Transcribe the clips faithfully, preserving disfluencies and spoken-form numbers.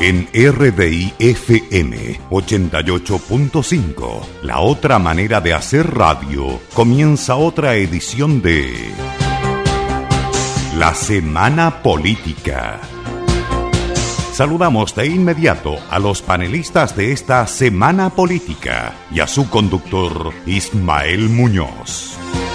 En R D I F M ochenta y ocho punto cinco, la otra manera de hacer radio, comienza otra edición de La Semana Política. Saludamos de inmediato a los panelistas de esta Semana Política y a su conductor Ismael Muñoz.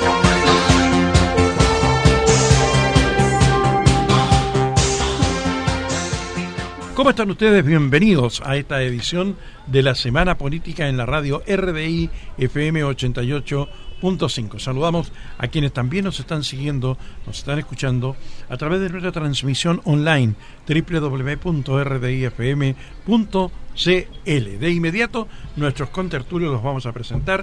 ¿Cómo están ustedes? Bienvenidos a esta edición de la Semana Política en la radio R D I F M ochenta y ocho punto cinco. Saludamos a quienes también nos están siguiendo, nos están escuchando a través de nuestra transmisión online doble u doble u doble u punto r d i f m punto c l. De inmediato, nuestros contertulios los vamos a presentar.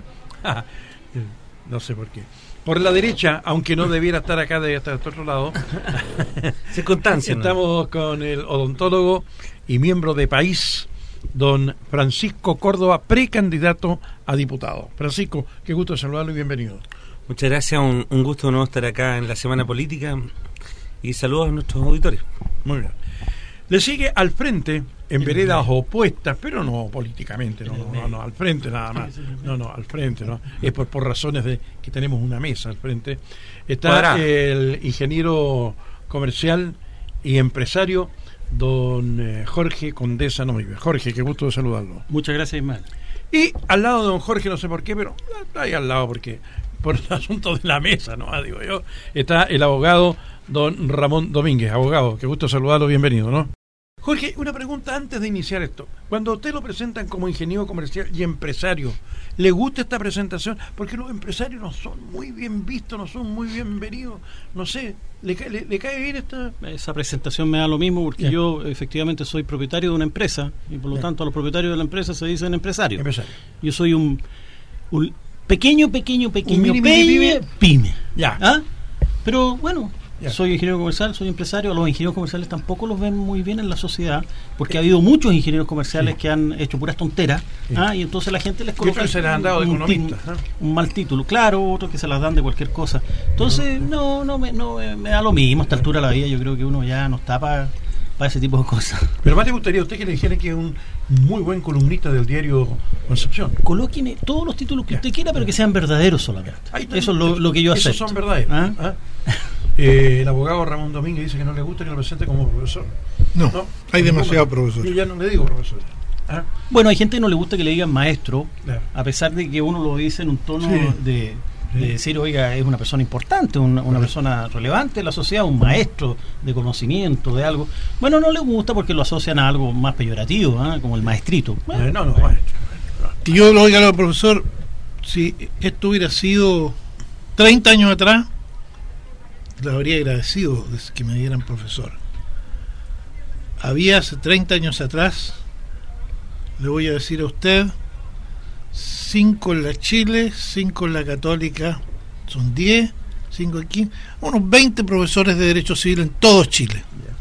No sé por qué. Por la derecha, aunque no debiera estar acá, debe estar de otro lado. Circunstancia. Estamos ¿no? con el odontólogo y miembro de País, don Francisco Córdoba, precandidato a diputado. Francisco, qué gusto saludarlo y bienvenido. Muchas gracias, un, un gusto no estar acá en la Semana Política y saludos a nuestros auditores. Muy bien. Le sigue al frente, en veredas opuestas, pero no políticamente, no, no, no, no, al frente nada más. No, no, al frente, ¿no? Es por, por razones de que tenemos una mesa al frente. Está Cuadra. El ingeniero comercial y empresario, don eh, Jorge Condesa Noive. Jorge, qué gusto de saludarlo. Muchas gracias, Ismael. Y al lado de don Jorge, no sé por qué, pero está ahí al lado, porque por el asunto de la mesa, ¿no? Digo yo, está el abogado don Ramón Domínguez. Abogado, qué gusto saludarlo, bienvenido, ¿no? Jorge, una pregunta antes de iniciar esto. Cuando a usted lo presentan como ingeniero comercial y empresario, ¿le gusta esta presentación? Porque los empresarios no son muy bien vistos, no son muy bienvenidos. No sé, ¿le, le, le cae bien esta...? Esa presentación me da lo mismo porque yeah. yo efectivamente soy propietario de una empresa y por lo yeah. tanto a los propietarios de la empresa se dicen empresarios. Empresario. Yo soy un, un pequeño, pequeño, pequeño, un mini, mini, pyme, pyme. Ya. ¿Ah? Pero bueno... Ya. Soy ingeniero comercial, soy empresario. A los ingenieros comerciales tampoco los ven muy bien en la sociedad, porque ha habido muchos ingenieros comerciales sí. que han hecho puras tonteras, sí. ¿ah? y entonces la gente les coloca se les han dado un, economistas, un, ¿eh? un mal título, claro, otros que se las dan de cualquier cosa. Entonces no no me, no me da lo mismo a esta altura de la vida. Yo creo que uno ya no está para para ese tipo de cosas. Pero más le gustaría a usted que le dijera que es un muy buen columnista del diario Concepción. Colóqueme todos los títulos que ya. usted quiera, pero que sean verdaderos solamente. Eso es lo, lo que yo acepto. Esos son verdaderos. ¿Ah? ¿Ah? Eh, el abogado Ramón Domínguez dice que no le gusta que lo presente como profesor. No, no hay demasiado profesor. Yo ya no le digo profesor. ¿Ah? Bueno, hay gente que no le gusta que le digan maestro, claro. a pesar de que uno lo dice en un tono sí. de, de sí. decir, oiga, es una persona importante, una, una persona relevante en la sociedad, un maestro de conocimiento, de algo. Bueno, no le gusta porque lo asocian a algo más peyorativo, ¿eh? como el maestrito. Bueno, eh, no, no, maestro. Y yo lo oiga, profesor, si esto hubiera sido treinta años atrás, le habría agradecido que me dieran profesor. Había hace treinta años atrás, le voy a decir a usted, cinco en la Chile, cinco en la Católica, son diez, cinco aquí, unos veinte profesores de Derecho Civil en todo Chile.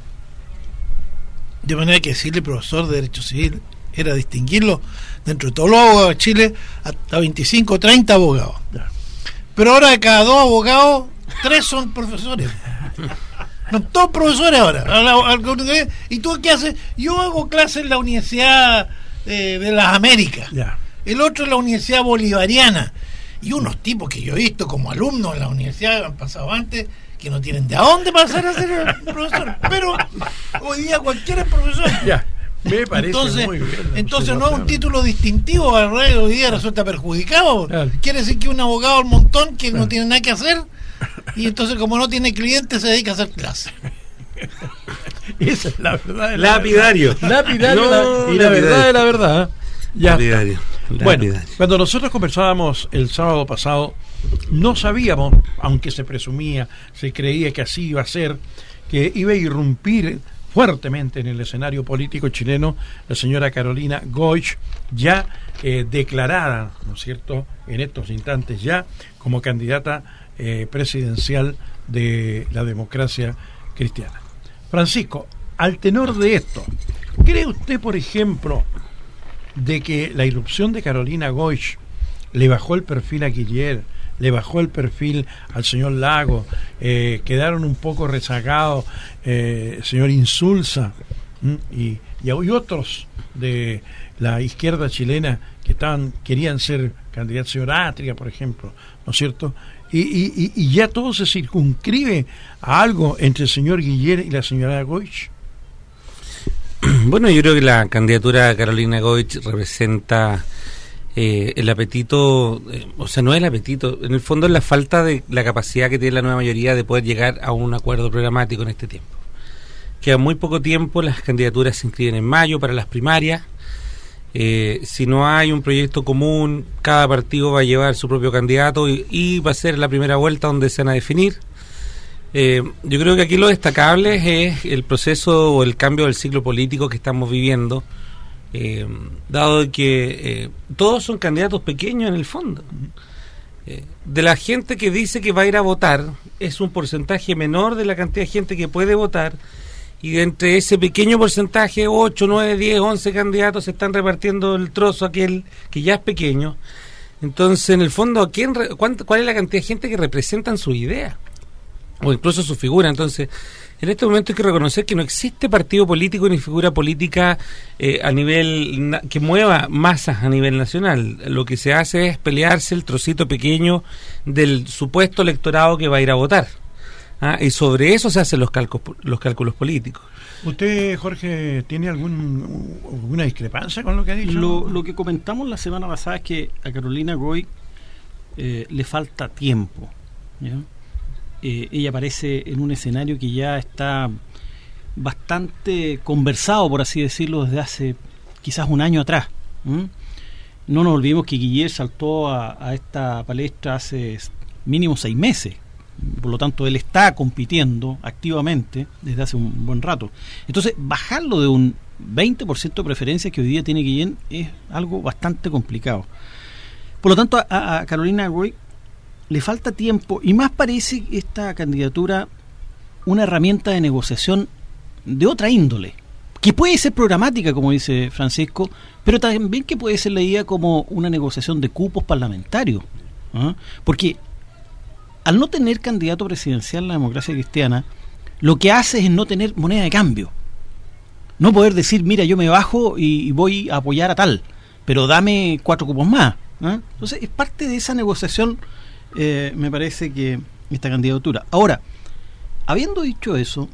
De manera que decirle profesor de Derecho Civil era distinguirlo dentro de todos los abogados de Chile hasta veinticinco o treinta abogados. Pero ahora de cada dos abogados, tres son profesores. No, todos profesores ahora. ¿Y tú qué haces? Yo hago clases en la Universidad eh, de las Américas. Yeah. El otro en la Universidad Bolivariana. Y unos tipos que yo he visto como alumnos en la universidad han pasado antes, que no tienen de a dónde pasar a ser profesor. Pero hoy día cualquiera es profesor. Yeah. Me parece entonces, muy bien. Entonces no es un título distintivo, hoy día resulta perjudicado. Claro. Quiere decir que un abogado al montón que claro. no tiene nada que hacer, y entonces como no tiene clientes se dedica a hacer clases. Esa es la verdad de la Lapidario. Verdad. Lapidario no, la, y la lapidario. verdad de la verdad. Ya. Lapidario. Bueno, Lapidario. Cuando nosotros conversábamos el sábado pasado, no sabíamos, aunque se presumía, se creía que así iba a ser, que iba a irrumpir fuertemente en el escenario político chileno la señora Carolina Goich, ya eh, declarada, ¿no es cierto?, en estos instantes ya como candidata eh, presidencial de la democracia cristiana. Francisco, al tenor de esto, ¿cree usted, por ejemplo, de que la irrupción de Carolina Goich le bajó el perfil a Guiller, le bajó el perfil al señor Lago, eh, quedaron un poco rezagados, eh, señor Insulza, ¿Mm? Y, y hay otros de la izquierda chilena que estaban querían ser candidatos, señor Atria, por ejemplo, ¿no es cierto? Y, y, y ya todo se circunscribe a algo entre el señor Guiller y la señora Goich. Bueno, yo creo que la candidatura de Carolina Goich representa eh, el apetito, eh, o sea, no es el apetito, en el fondo es la falta de la capacidad que tiene la nueva mayoría de poder llegar a un acuerdo programático en este tiempo. Queda muy poco tiempo, las candidaturas se inscriben en mayo para las primarias. Eh, si no hay un proyecto común, cada partido va a llevar su propio candidato y, y va a ser la primera vuelta donde se van a definir. Eh, yo creo que aquí lo destacable es el proceso o el cambio del ciclo político que estamos viviendo, eh, dado que eh, todos son candidatos pequeños en el fondo. Eh, de la gente que dice que va a ir a votar, es un porcentaje menor de la cantidad de gente que puede votar, y de entre ese pequeño porcentaje, ocho, nueve, diez, once candidatos se están repartiendo el trozo aquel que ya es pequeño. Entonces, en el fondo, ¿quién, cuánto, ¿cuál es la cantidad de gente que representan su idea? O incluso su figura. Entonces, en este momento hay que reconocer que no existe partido político ni figura política eh, a nivel na, que mueva masas a nivel nacional. Lo que se hace es pelearse el trocito pequeño del supuesto electorado que va a ir a votar. Ah, y sobre eso se hacen los cálculos, los cálculos políticos. ¿Usted, Jorge, tiene algún, alguna discrepancia con lo que ha dicho? Lo, lo que comentamos la semana pasada es que a Carolina Goich eh, le falta tiempo, ¿ya? Eh, ella aparece en un escenario que ya está bastante conversado, por así decirlo, desde hace quizás un año atrás. ¿Mm? No nos olvidemos que Guiller saltó a, a esta palestra hace mínimo seis meses. Por lo tanto, él está compitiendo activamente desde hace un buen rato. Entonces, bajarlo de un veinte por ciento de preferencia que hoy día tiene Guillén es algo bastante complicado. Por lo tanto, a, a Carolina Goich le falta tiempo, y más parece esta candidatura una herramienta de negociación de otra índole, que puede ser programática, como dice Francisco, pero también que puede ser leída como una negociación de cupos parlamentarios, ¿eh? Porque al no tener candidato presidencial en la democracia cristiana, lo que hace es no tener moneda de cambio. No poder decir, mira, yo me bajo y, y voy a apoyar a tal, pero dame cuatro cupos más, ¿eh? Entonces, es parte de esa negociación, eh, me parece que esta candidatura. Ahora, habiendo dicho eso,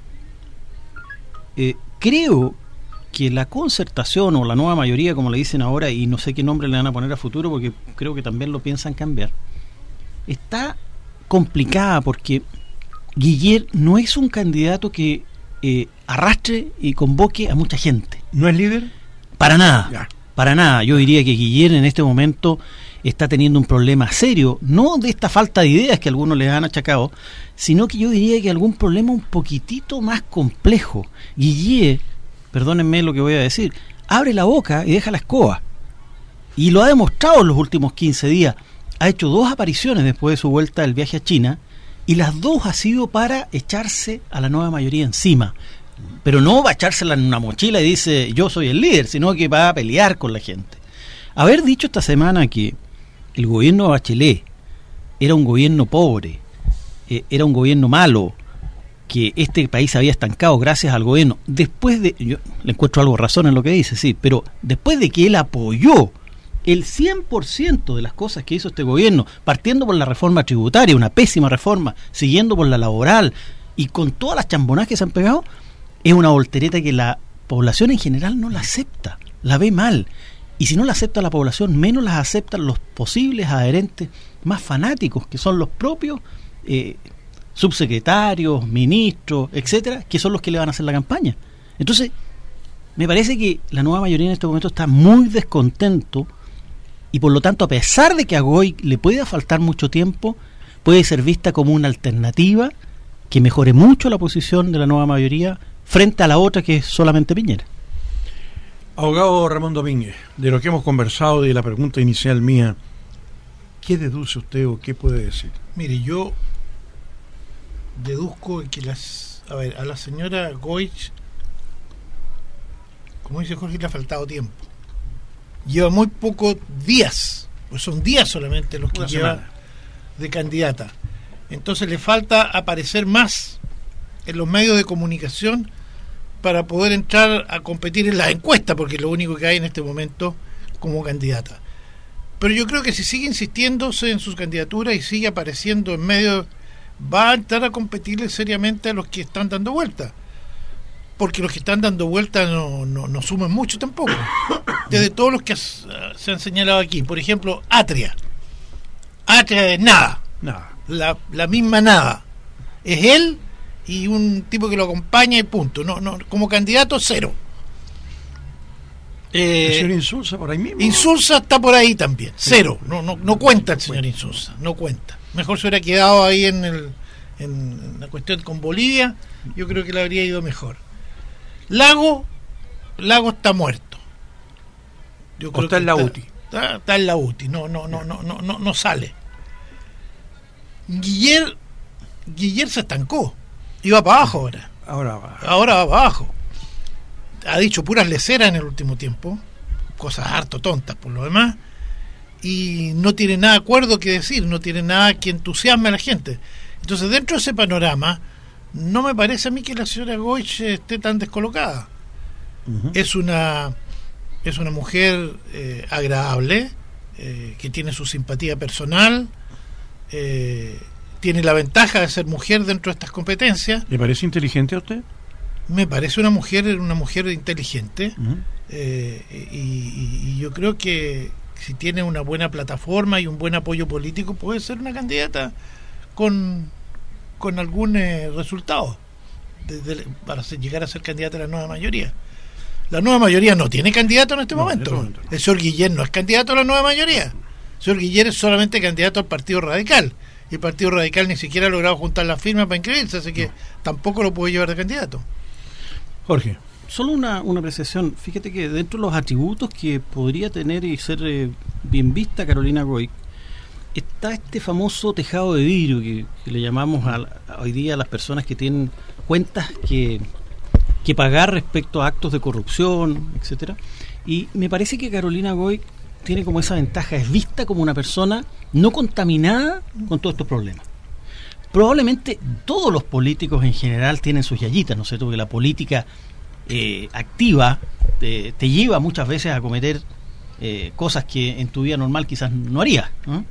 eh, creo que la concertación o la nueva mayoría, como le dicen ahora, y no sé qué nombre le van a poner a futuro, porque creo que también lo piensan cambiar, está complicada porque Guiller no es un candidato que eh, arrastre y convoque a mucha gente. ¿No es líder? Para nada, Ya. para nada. Yo diría que Guiller en este momento está teniendo un problema serio, no de esta falta de ideas que algunos le han achacado, sino que yo diría que algún problema un poquitito más complejo. Guiller, perdónenme lo que voy a decir, abre la boca y deja la escoba, y lo ha demostrado en los últimos quince días. Ha hecho dos apariciones después de su vuelta del viaje a China, y las dos ha sido para echarse a la nueva mayoría encima. Pero no va a echársela en una mochila y dice yo soy el líder, sino que va a pelear con la gente. Haber dicho esta semana que el gobierno de Bachelet era un gobierno pobre, eh, era un gobierno malo, que este país había estancado gracias al gobierno, después de, yo le encuentro algo razón en lo que dice, sí, pero después de que él apoyó el cien por ciento de las cosas que hizo este gobierno, partiendo por la reforma tributaria, una pésima reforma, siguiendo por la laboral, y con todas las chambonadas que se han pegado, es una voltereta que la población en general no la acepta, la ve mal. Y si no la acepta la población, menos las aceptan los posibles adherentes más fanáticos, que son los propios eh, subsecretarios, ministros, etcétera, que son los que le van a hacer la campaña. Entonces, me parece que la nueva mayoría en este momento está muy descontento, y por lo tanto, a pesar de que a Goich le pueda faltar mucho tiempo, puede ser vista como una alternativa que mejore mucho la posición de la nueva mayoría frente a la otra, que es solamente Piñera. Abogado Ramón Domínguez, de lo que hemos conversado y de la pregunta inicial mía, ¿qué deduce usted o qué puede decir? Mire, yo deduzco que las, a ver, a la señora Goich, como dice Jorge, le ha faltado tiempo. Lleva muy pocos días, pues son días solamente los que Una lleva semana de candidata. Entonces le falta aparecer más en los medios de comunicación para poder entrar a competir en las encuestas, porque es lo único que hay en este momento como candidata. Pero yo creo que si sigue insistiéndose en sus candidaturas y sigue apareciendo en medio, va a entrar a competirle seriamente a los que están dando vuelta, porque los que están dando vuelta no, no, no suman mucho tampoco. Desde todos los que has, se han señalado aquí, por ejemplo, Atria. Atria es nada, Nada. la, la misma nada. Es él y un tipo que lo acompaña y punto. No, no, como candidato, cero. El Eh, señor Insulza por ahí mismo. Insulza está por ahí también, cero. No, no, no cuenta el señor Insulza, no cuenta. Mejor se hubiera quedado ahí en, el, en la cuestión con Bolivia, yo creo que le habría ido mejor. Lago, Lago está muerto. Yo O está que en la U T I. Está, está en la U T I, no, no, no, no, no, no, no sale. Guiller, Guiller se estancó, iba para abajo ahora, Ahora va. ahora va para abajo. Ha dicho puras leceras en el último tiempo, cosas harto tontas por lo demás, y no tiene nada acuerdo que decir, no tiene nada que entusiasme a la gente. Entonces, dentro de ese panorama, no me parece a mí que la señora Goich esté tan descolocada. Uh-huh. Es una es una mujer eh, agradable, eh, que tiene su simpatía personal, eh, tiene la ventaja de ser mujer dentro de estas competencias. ¿Le parece inteligente a usted? Me parece una mujer una mujer inteligente, Uh-huh. eh, y, y- y yo creo que si tiene una buena plataforma y un buen apoyo político puede ser una candidata con con algún eh, resultado de- de- para ser- llegar a ser candidata a la nueva mayoría. La nueva mayoría no tiene candidato en este No, en momento. este momento no. El señor Guillén no es candidato a la nueva mayoría. El señor Guillén es solamente candidato al Partido Radical. Y el Partido Radical ni siquiera ha logrado juntar las firmas para inscribirse, así que tampoco lo puede llevar de candidato. Jorge. Solo una, una apreciación. Fíjate que dentro de los atributos que podría tener y ser eh, bien vista Carolina Goich, está este famoso tejado de vidrio que, que le llamamos a, a hoy día a las personas que tienen cuentas que, que pagar respecto a actos de corrupción, etcétera. Y me parece que Carolina Goich tiene como esa ventaja, es vista como una persona no contaminada con todos estos problemas. Probablemente todos los políticos en general tienen sus yayitas, ¿no es cierto? Porque la política eh, activa te, te lleva muchas veces a cometer eh, cosas que en tu vida normal quizás no harías, ¿no?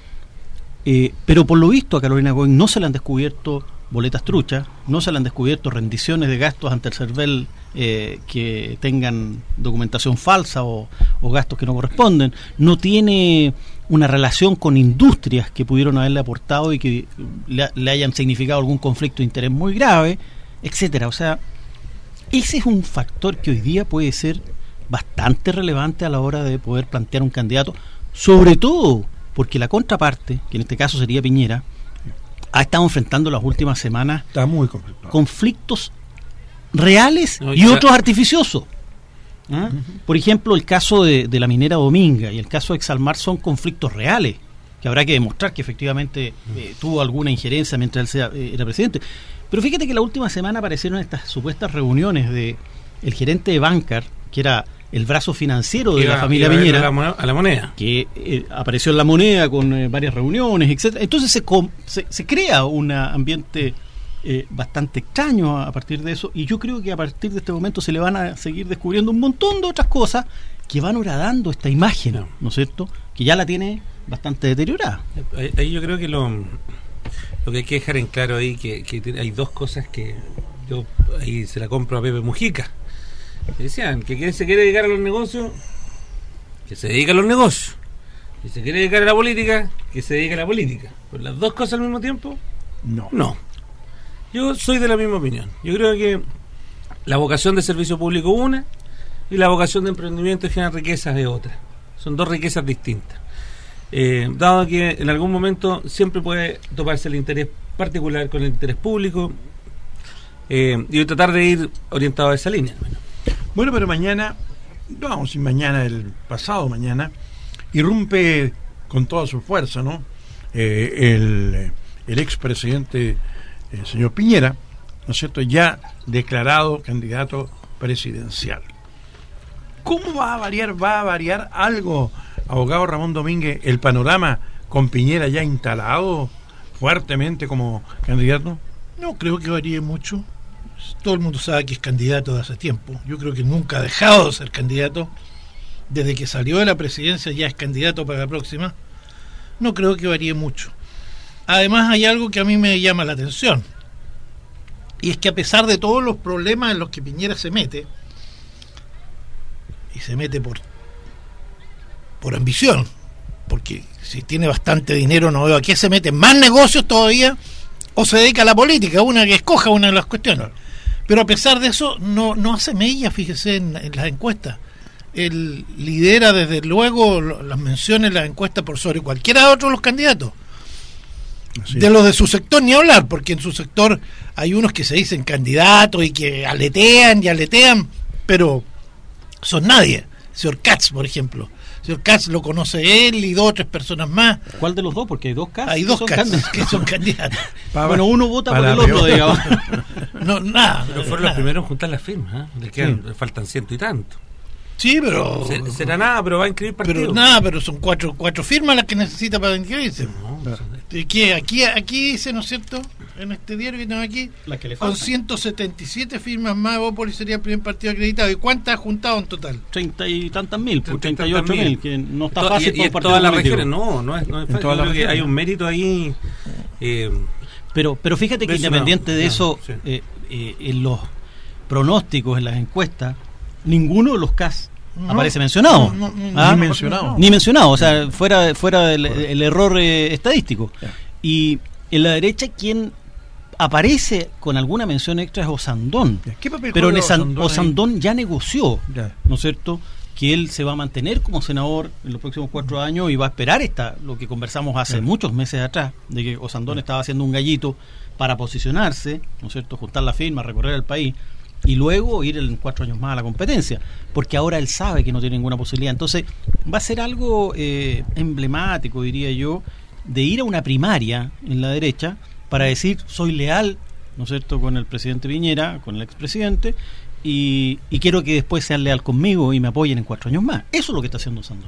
Eh, pero por lo visto a Carolina Goich no se le han descubierto boletas truchas, no se le han descubierto rendiciones de gastos ante el CERVEL eh, que tengan documentación falsa o, o gastos que no corresponden, no tiene una relación con industrias que pudieron haberle aportado y que le, le hayan significado algún conflicto de interés muy grave, etcétera. O sea, ese es un factor que hoy día puede ser bastante relevante a la hora de poder plantear un candidato, sobre todo porque la contraparte, que en este caso sería Piñera, ha estado enfrentando las últimas semanas Está muy complicado. conflictos reales No, y ya- otros artificiosos. ¿Ah? Por ejemplo, el caso de, de la minera Dominga y el caso de Exalmar son conflictos reales que habrá que demostrar que efectivamente eh, tuvo alguna injerencia mientras él sea, eh, era presidente. Pero fíjate que la última semana aparecieron estas supuestas reuniones de el gerente de Bancar, que era el brazo financiero de Iba- la familia iba a ver Piñera, a la, mo- a la moneda. que eh, apareció en La Moneda con eh, varias reuniones, etcétera. Entonces se, com- se, se crea un ambiente eh, bastante extraño a, a partir de eso, y yo creo que a partir de este momento se le van a seguir descubriendo un montón de otras cosas que van horadando esta imagen, No. ¿no es cierto?, que ya la tiene bastante deteriorada. Ahí, ahí yo creo que lo, lo que hay que dejar en claro ahí que, que tiene- hay dos cosas que yo ahí se la compro a Pepe Mujica. Que decían que quien se quiere dedicar a los negocios, que se dedique a los negocios. Si se quiere dedicar a la política, que se dedique a la política. ¿Pero las dos cosas al mismo tiempo? No. No. Yo soy de la misma opinión. Yo creo que la vocación de servicio público es una y la vocación de emprendimiento y generar riquezas es otra. Son dos riquezas distintas. Eh, dado que en algún momento siempre puede toparse el interés particular con el interés público, eh, y tratar de ir orientado a esa línea. Bueno, Bueno, pero mañana, no vamos, si mañana, el pasado mañana, irrumpe con toda su fuerza, ¿no? Eh, el, el expresidente, el señor Piñera, ¿no es cierto?, ya declarado candidato presidencial. ¿Cómo va a variar, va a variar algo, abogado Ramón Domínguez, el panorama con Piñera ya instalado fuertemente como candidato? No creo que varíe mucho. todo el mundo sabe que es candidato de hace tiempo. Yo creo que nunca ha dejado de ser candidato. Desde que salió de la presidencia ya es candidato para la próxima. No creo que varíe mucho. Además hay algo que a mí me llama la atención, y es que a pesar de todos los problemas en los que Piñera se mete, y se mete por por ambición, porque si tiene bastante dinero no veo a qué se mete en más negocios todavía, o se dedica a la política, una que escoja una de las cuestiones. Pero a pesar de eso no, no hace mella, fíjese, en, en las encuestas. Él lidera desde luego las menciones en las encuestas por sobre cualquiera de otros los candidatos. Así de es. Los de su sector ni hablar, porque en su sector hay unos que se dicen candidatos y que aletean y aletean, pero son nadie. Señor Katz, por ejemplo. Señor Katz lo conoce él y dos o tres personas más. ¿Cuál de los dos? Porque hay dos Katz. Hay dos Katz que son candidatos. Para, bueno, uno vota por el otro, digamos. No, nada. Pero fueron nada. Los primeros en juntar las firmas, ¿eh? Le quedan, sí. Faltan ciento y tanto. Sí, pero... Será nada, pero va a inscribir partido. Pero nada, pero son cuatro cuatro firmas las que necesita para inscribirse. No, no. ¿Qué? Aquí, aquí dice, ¿no es cierto? En este diario que tengo aquí, la que le con ciento setenta y siete firmas más, Bópoli sería el primer partido acreditado. ¿Y cuántas ha juntado en total? Treinta y tantas mil, pues, treinta y ocho mil, que no está fácil. Y, y en todas las regiones, no, no es, no es fácil. Yo creo que hay un mérito ahí. Eh, pero, pero fíjate que independiente no, de eso, no, sí. eh, eh, en los pronósticos, en las encuestas, ninguno de los casos no, aparece mencionado. No, no, ¿Ah? Ni mencionado. Ni mencionado, o sea, fuera, fuera del el error eh, estadístico. Yeah. Y en la derecha, quien aparece con alguna mención extra es Osandón. ¿Qué papel Pero Osandón, Osandón ya negoció, yeah. ¿no es cierto?, que él se va a mantener como senador en los próximos cuatro años y va a esperar esta, lo que conversamos hace yeah. muchos meses atrás, de que Osandón yeah. estaba haciendo un gallito para posicionarse, ¿no es cierto?, juntar la firma, recorrer el país y luego ir en cuatro años más a la competencia, porque ahora él sabe que no tiene ninguna posibilidad. Entonces va a ser algo eh, emblemático, diría yo, de ir a una primaria en la derecha para decir soy leal, ¿no es cierto?, con el presidente Piñera, con el expresidente, y, y quiero que después sean leal conmigo y me apoyen en cuatro años más. Eso es lo que está haciendo Osandón.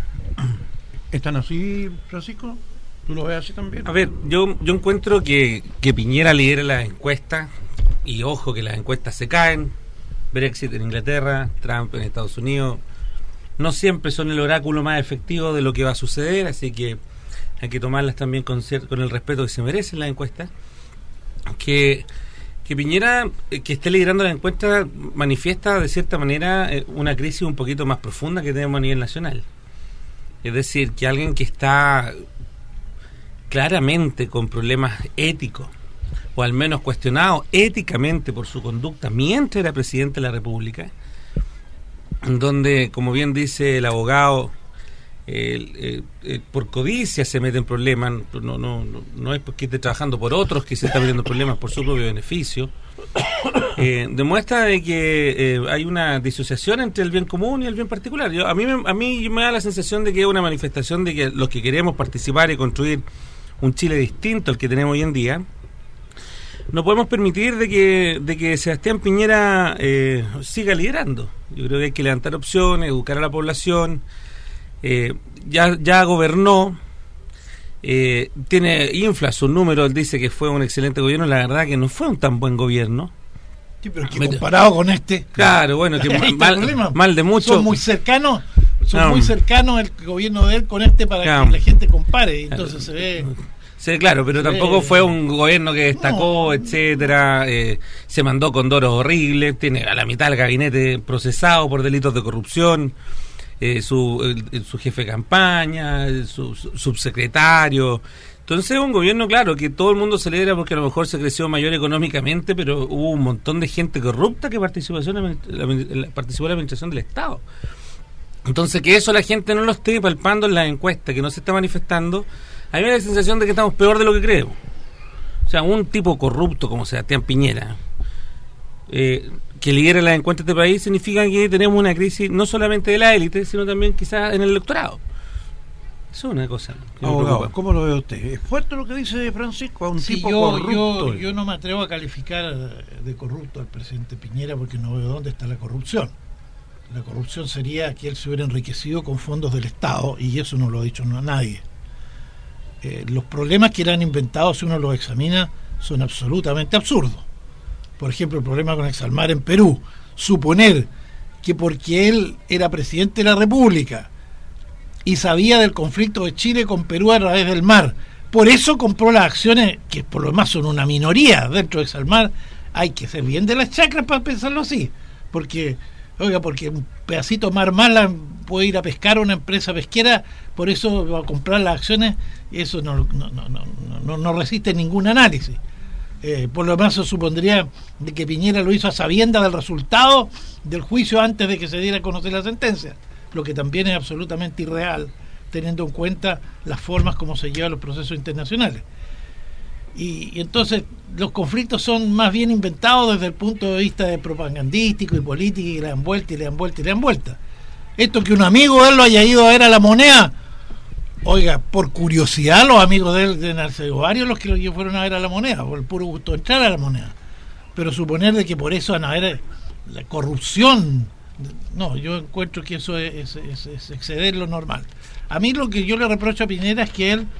¿Están así, Francisco? ¿Tú lo ves así también? A ver, yo yo encuentro que, que Piñera lidera las encuestas, y ojo que las encuestas se caen. Brexit en Inglaterra, Trump en Estados Unidos, no siempre son el oráculo más efectivo de lo que va a suceder, así que hay que tomarlas también con, cier- con el respeto que se merecen las encuestas. Que, que Piñera, eh, que esté liderando las encuestas, manifiesta de cierta manera eh, una crisis un poquito más profunda que tenemos a nivel nacional. Es decir, que alguien que está claramente con problemas éticos, o al menos cuestionado éticamente por su conducta mientras era presidente de la República, donde, como bien dice el abogado, el, el, el, por codicia se mete en problemas, no, no, no, no es porque esté trabajando por otros que se está metiendo problemas por su propio beneficio, eh, demuestra de que eh, hay una disociación entre el bien común y el bien particular. Yo, a mí, a mí me da la sensación de que es una manifestación de que los que queremos participar y construir un Chile distinto al que tenemos hoy en día, no podemos permitir de que de que Sebastián Piñera eh, siga liderando. Yo creo que hay que levantar opciones, educar a la población. Eh, ya ya gobernó, eh, tiene infla sus números, él dice que fue un excelente gobierno, la verdad que no fue un tan buen gobierno. Sí, pero que comparado con este, claro, bueno, que mal, mal de mucho. Son muy cercanos, son no. muy cercanos el gobierno de él con este para claro. que la gente compare, entonces se ve. Sí, claro, pero tampoco eh, fue un gobierno que destacó, no, etcétera. Eh, se mandó condoros horribles, tiene a la mitad del gabinete procesado por delitos de corrupción, eh, su, el, su jefe de campaña, su, su subsecretario. Entonces es un gobierno, claro, que todo el mundo celebra porque a lo mejor se creció mayor económicamente, pero hubo un montón de gente corrupta que participó en la, la, participó en la administración del Estado. Entonces que eso la gente no lo esté palpando en las encuestas, que no se está manifestando. A mí me da la sensación de que estamos peor de lo que creemos. O sea, un tipo corrupto como Sebastián Piñera, eh, que lidera las encuestas de este país, significa que tenemos una crisis no solamente de la élite, sino también quizás en el electorado. Eso es una cosa que me preocupa. ¿Cómo lo ve usted? ¿Es fuerte lo que dice Francisco? A un sí, tipo yo, corrupto. Yo, yo no me atrevo a calificar de corrupto al presidente Piñera porque no veo dónde está la corrupción. La corrupción sería que él se hubiera enriquecido con fondos del Estado, y eso no lo ha dicho no, nadie. Eh, los problemas que le han inventado, si uno los examina, son absolutamente absurdos. por ejemplo, el problema con Exalmar en Perú, suponer que porque él era presidente de la República y sabía del conflicto de Chile con Perú a través del mar, por eso compró las acciones, que por lo demás son una minoría dentro de Exalmar, hay que ser bien de las chacras para pensarlo así, porque, oiga, porque un pedacito de mar mala puede ir a pescar a una empresa pesquera, por eso va a comprar las acciones, y eso no, no, no, no, no, no resiste ningún análisis. Eh, por lo demás se supondría de que Piñera lo hizo a sabiendas del resultado del juicio antes de que se diera a conocer la sentencia, lo que también es absolutamente irreal, teniendo en cuenta las formas como se llevan los procesos internacionales. Y, y entonces los conflictos son más bien inventados desde el punto de vista de propagandístico y político, y le dan vuelta y le dan vuelta y le dan vuelta. Esto que un amigo de él lo haya ido a ver a La Moneda, oiga, por curiosidad los amigos de él de Narciso, varios los que lo fueron a ver a La Moneda, por el puro gusto de entrar a La Moneda. Pero suponer de que por eso van a ver la corrupción, no, yo encuentro que eso es, es, es, es exceder lo normal. A mí lo que yo le reprocho a Piñera es que él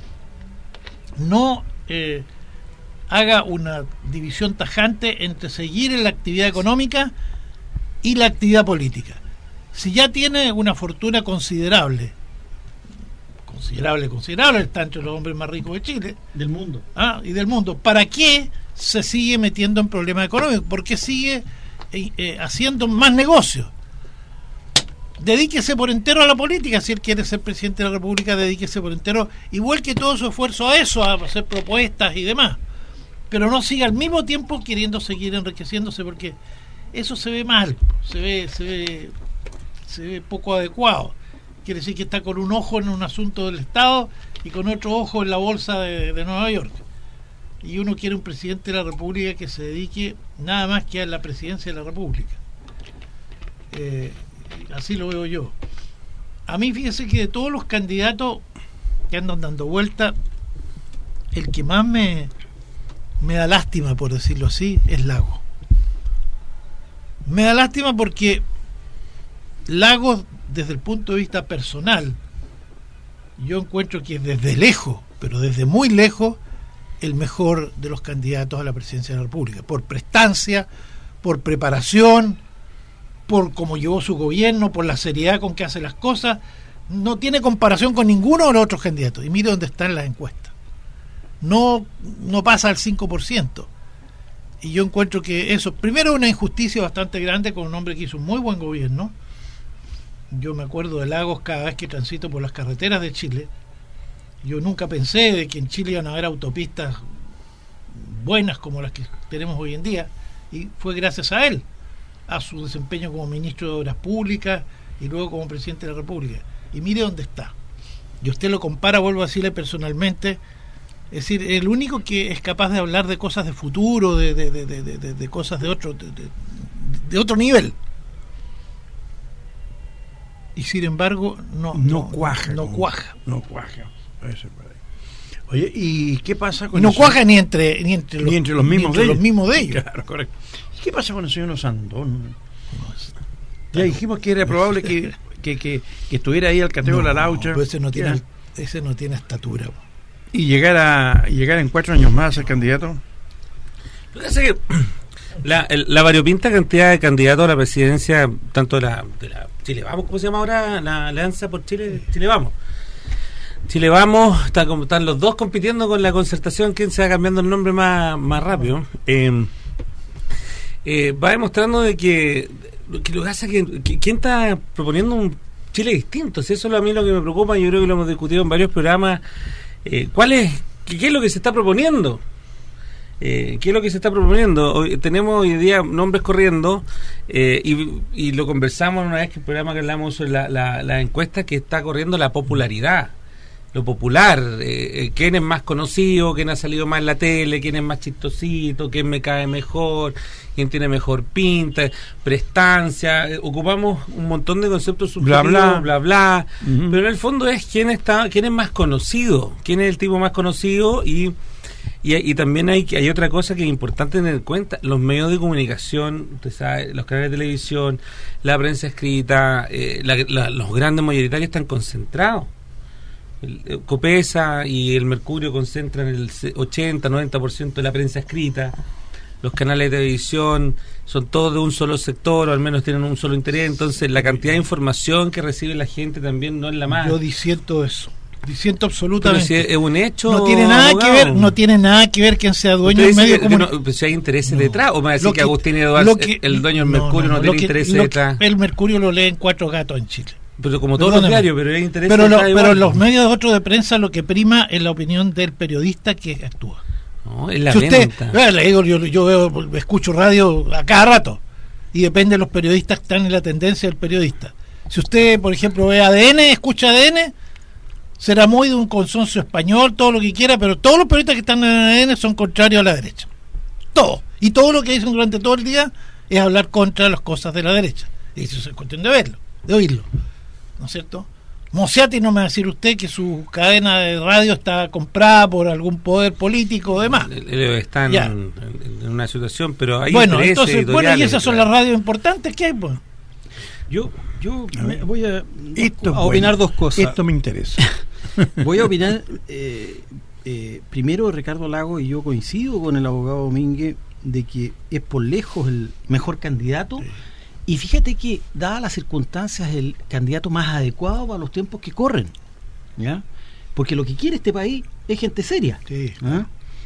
no eh, haga una división tajante entre seguir en la actividad económica y la actividad política. Si ya tiene una fortuna considerable, considerable, considerable, está entre los hombres más ricos de Chile, del mundo, ah, y del mundo, ¿para qué se sigue metiendo en problemas económicos? ¿Por qué sigue eh, eh, haciendo más negocios? Dedíquese por entero a la política. Si él quiere ser presidente de la República, dedíquese por entero y vuelque todo su esfuerzo a eso, a hacer propuestas y demás, pero no siga al mismo tiempo queriendo seguir enriqueciéndose, porque eso se ve mal, se ve se ve se ve poco adecuado. Quiere decir que está con un ojo en un asunto del Estado y con otro ojo en la bolsa de, de Nueva York, y uno quiere un presidente de la República que se dedique nada más que a la presidencia de la República. eh, Así lo veo yo. A mí, fíjese que de todos los candidatos que andan dando vuelta, el que más me, me da lástima, por decirlo así, es Lagos. Me da lástima porque Lagos, desde el punto de vista personal, yo encuentro que desde lejos, pero desde muy lejos, el mejor de los candidatos a la presidencia de la República, por prestancia, por preparación, por cómo llevó su gobierno, por la seriedad con que hace las cosas. No tiene comparación con ninguno de los otros candidatos. Y mire dónde está en las encuestas. No, no pasa al cinco por ciento. Y yo encuentro que eso, primero, es una injusticia bastante grande con un hombre que hizo un muy buen gobierno. Yo me acuerdo de Lagos cada vez que transito por las carreteras de Chile. Yo nunca pensé de que en Chile iban a haber autopistas buenas como las que tenemos hoy en día. Y fue gracias a él, a su desempeño como ministro de Obras Públicas y luego como presidente de la República. Y mire dónde está. Y usted lo compara, vuelvo a decirle personalmente, es decir, el único que es capaz de hablar de cosas de futuro, de, de, de, de, de, de cosas de otro de, de, de otro nivel. Y sin embargo, no, no, no cuaja. No como, cuaja. No cuaja. Eso es verdad. Oye, ¿y qué pasa con no eso? cuaja ni entre ni entre los, ni entre los mismos, entre de, los ellos. mismos de ellos. Claro, correcto. ¿Y qué pasa con el señor Osandón? Ya dijimos que era probable que, que, que, que estuviera ahí al cateo de No, la Laucha. no, ese no tiene ese no tiene estatura. Y llegar a llegar en cuatro años más a ser candidato. Que la, el, la variopinta cantidad de candidatos a la presidencia, tanto de la, de la Chile Vamos, ¿cómo se llama ahora? La Alianza por Chile, Chile Vamos. Chile Vamos, está, como están los dos compitiendo con la Concertación, quién se va cambiando el nombre más, más rápido. Eh, eh, va demostrando de que, que lo que hace que, que quién está proponiendo un Chile distinto. Si eso es a mí lo que me preocupa, yo creo que lo hemos discutido en varios programas. Eh, ¿Cuál es? ¿Qué, qué es lo que se está proponiendo? Eh, ¿Qué es lo que se está proponiendo? Hoy, tenemos hoy día nombres corriendo eh, y, y lo conversamos una vez que el programa que hablamos sobre la, la, la encuesta, que está corriendo la popularidad, lo popular, eh, eh, quién es más conocido, quién ha salido más en la tele, quién es más chistosito, quién me cae mejor, quién tiene mejor pinta, prestancia. Eh, ocupamos un montón de conceptos subjetivos, bla bla, bla, bla uh-huh. Pero en el fondo es quién está, quién es más conocido, quién es el tipo más conocido. Y Y, y también hay hay otra cosa que es importante tener en cuenta: los medios de comunicación, usted sabe, los canales de televisión, la prensa escrita, eh, la, la, los grandes mayoritarios están concentrados. El, el Copesa y el Mercurio concentran el ochenta, noventa por ciento de la prensa escrita. los canales de televisión son todos de un solo sector, o al menos tienen un solo interés, entonces la cantidad de información que recibe la gente también no es la más. Yo disiento eso. Disiento absolutamente. Pero si es un hecho. No tiene nada abogado. que ver, no tiene nada que ver quien sea dueño del medio como. No, pues si hay intereses no. detrás, o me va a decir que, que Agustín Eduardo, que, el dueño del no, Mercurio, no, no, no tiene que, intereses detrás. El Mercurio lo leen cuatro gatos en Chile. Pero como todos los diarios, pero hay intereses pero, lo, detrás. Pero los medios de otros de prensa lo que prima es la opinión del periodista que actúa. No, es la si usted, venta. Le digo, yo, yo veo, escucho radio a cada rato y depende de los periodistas que están en la tendencia del periodista. Si usted, por ejemplo, ve A D N, escucha A D N, será muy de un consenso español, todo lo que quiera, pero todos los periodistas que están en A D N son contrarios a la derecha. Todo. Y todo lo que dicen durante todo el día es hablar contra las cosas de la derecha. Y eso es cuestión de verlo, de oírlo. ¿No es cierto? Mosiati no me va a decir usted que su cadena de radio está comprada por algún poder político o demás. Están en, en una situación, pero hay bueno, entonces, bueno, y esas son las radios importantes que hay, pues. Yo, yo me voy a, esto, a opinar bueno, dos cosas. Esto me interesa. Voy a opinar, eh, eh, primero Ricardo Lago, y yo coincido con el abogado Domínguez de que es por lejos el mejor candidato. Sí. Y fíjate que, dadas las circunstancias, el candidato más adecuado para los tiempos que corren, ¿ya? Porque lo que quiere este país es gente seria. Sí. ¿Ah?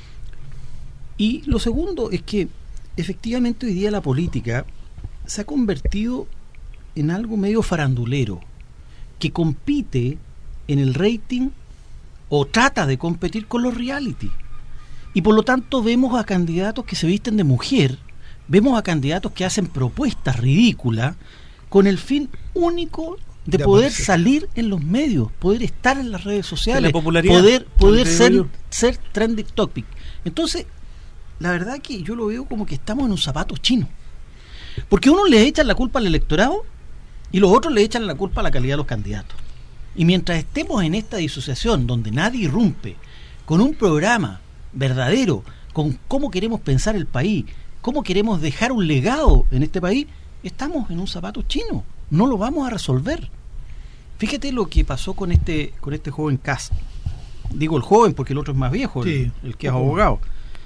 Y lo segundo es que, efectivamente, hoy día la política se ha convertido en algo medio farandulero, que compite en el rating o trata de competir con los reality. Y por lo tanto vemos a candidatos que se visten de mujer, vemos a candidatos que hacen propuestas ridículas con el fin único de, de poder aparecer. salir en los medios, poder estar en las redes sociales, poder poder ser, ser trending topic. Entonces, la verdad que yo lo veo como que estamos en un zapato chino. Porque unos le echan la culpa al electorado y los otros le echan la culpa a la calidad de los candidatos. Y mientras estemos en esta disociación donde nadie irrumpe con un programa verdadero, con cómo queremos pensar el país, cómo queremos dejar un legado en este país, estamos en un zapato chino, no lo vamos a resolver. Fíjate lo que pasó con este con este joven Kast. Digo el joven porque el otro es más viejo, sí, el, el que es abogado.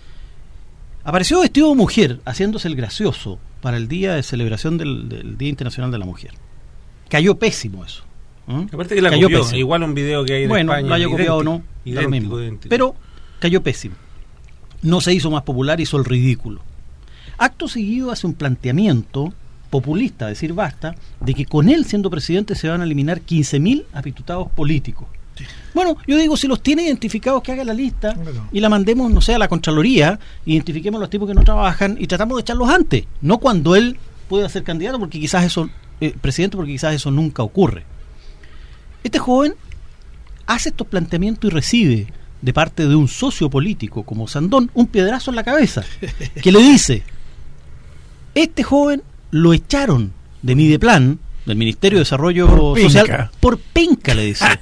Apareció vestido de mujer, haciéndose el gracioso para el día de celebración del, del Día Internacional de la Mujer. Cayó pésimo eso. ¿eh? Aparte que la cayó copió, pésimo. Igual un video que hay en bueno, España. Bueno, lo haya copiado o no, idéntico, lo mismo. Idéntico. Pero cayó pésimo. No se hizo más popular, hizo el ridículo. Acto seguido hace un planteamiento populista, decir basta, de que con él siendo presidente se van a eliminar quince mil apitutados políticos. Sí. Bueno, yo digo, si los tiene identificados, que haga la lista bueno. y la mandemos, no sé, a la Contraloría, identifiquemos los tipos que no trabajan y tratamos de echarlos antes, no cuando él pueda ser candidato, porque quizás eso, eh, presidente, porque quizás eso nunca ocurre. Este joven hace estos planteamientos y recibe de parte de un socio político como Sandón un piedrazo en la cabeza, que le dice: este joven lo echaron de Mideplan, del Ministerio de Desarrollo por Social, penca. por penca, le dice.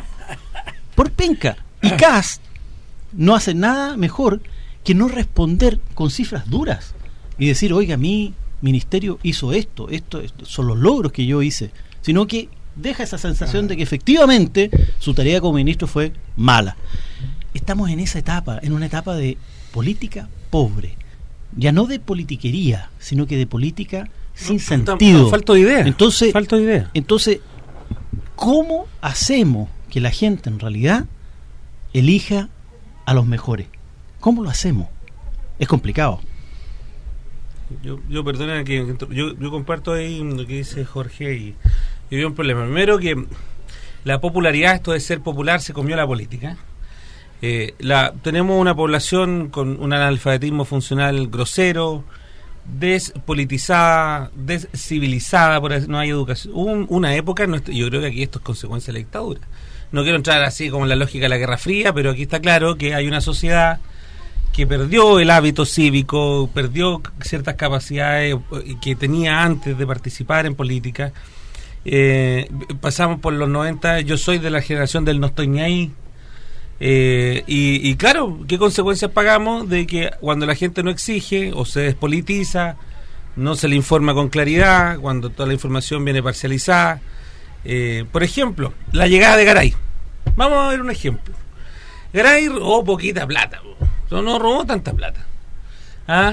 Por penca. Y Kast no hace nada mejor que no responder con cifras duras y decir, oiga, mi ministerio hizo esto, esto, esto son los logros que yo hice, sino que deja esa sensación de que efectivamente su tarea como ministro fue mala. Estamos en esa etapa, en una etapa de política pobre. Ya no de politiquería, sino que de política sin no, sentido. No, falta de idea. Entonces, falta de idea. Entonces, ¿cómo hacemos que la gente en realidad elija a los mejores? ¿Cómo lo hacemos? Es complicado. Yo, yo perdona que yo, yo comparto ahí lo que dice Jorge y yo veo un problema. Primero que la popularidad, esto de ser popular, se comió la política. Eh, la, tenemos una población con un analfabetismo funcional grosero, despolitizada, descivilizada, por no hay educación. Hubo un, una época, no, yo creo que aquí esto es consecuencia de la dictadura. No quiero entrar así como en la lógica de la Guerra Fría, pero aquí está claro que hay una sociedad que perdió el hábito cívico, perdió ciertas capacidades que tenía antes de participar en política. Eh, pasamos por los noventa, yo soy de la generación del no estoy ni ahí. Eh, y, y claro, ¿qué consecuencias pagamos de que cuando la gente no exige o se despolitiza, no se le informa con claridad, cuando toda la información viene parcializada? Eh, por ejemplo, la llegada de Garay. Vamos a ver un ejemplo. Garay robó poquita plata, no, no robó tanta plata. ¿Ah?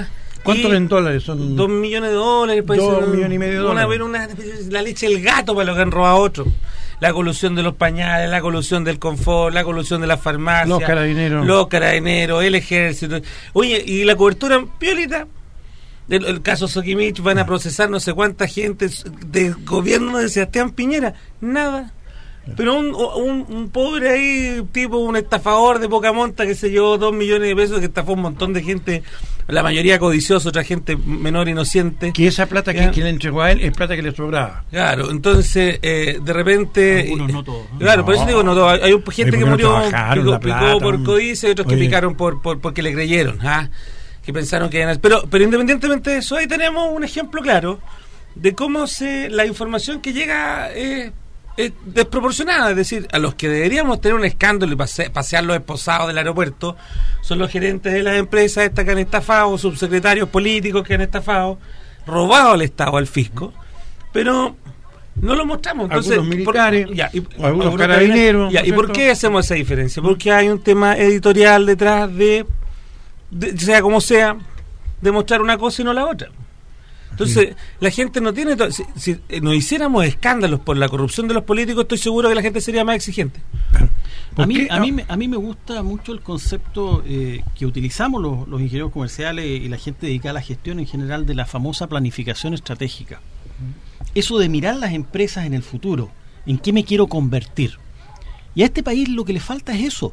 ¿Cuántos en dólares son? Dos millones de dólares. Dos ser, millones y medio de una, dólares. Una, la leche del gato para lo que han robado otros. La colusión de los pañales, la colusión del confort, la colusión de las farmacias. Los carabineros. Los carabineros, el ejército. Oye, y la cobertura piolita. El, el caso Soquimich, van a procesar no sé cuánta gente del gobierno de Sebastián Piñera. Nada. Pero un, un, un pobre ahí, tipo un estafador de poca monta que se llevó dos millones de pesos, que estafó un montón de gente, la mayoría codiciosa, otra gente menor inocente. Que esa plata que, que le entregó a él es plata que le sobraba. Claro, entonces eh, de repente... Algunos no todos. Claro, No. por eso digo, no todos. Hay, hay gente Hay que porque no murió, trabajaron picó, la picó plata, por un- codicia y otros Oye. que picaron por, por porque le creyeron, ¿ah? Que pensaron que iban a... Pero, pero independientemente de eso, ahí tenemos un ejemplo claro de cómo se la información que llega es, es desproporcionada. Es decir, a los que deberíamos tener un escándalo y pase, pasear los esposados del aeropuerto son los gerentes de las empresas estas que han estafado, subsecretarios políticos que han estafado, robado al Estado, al fisco, pero no lo mostramos. Entonces, Algunos militares, por, ya, y, o algunos carabineros, ya, ¿no ¿y es por cierto? qué hacemos esa diferencia? Porque hay un tema editorial detrás de, de sea como sea, de mostrar una cosa y no la otra. Entonces, sí. La gente no tiene... To- si, si nos hiciéramos escándalos por la corrupción de los políticos, estoy seguro que la gente sería más exigente. A mí, qué? a, mí, me- a mí me gusta mucho el concepto eh, que utilizamos los, los ingenieros comerciales y la gente dedicada a la gestión en general de la famosa planificación estratégica. Eso de mirar las empresas en el futuro, en qué me quiero convertir. Y a este país lo que le falta es eso.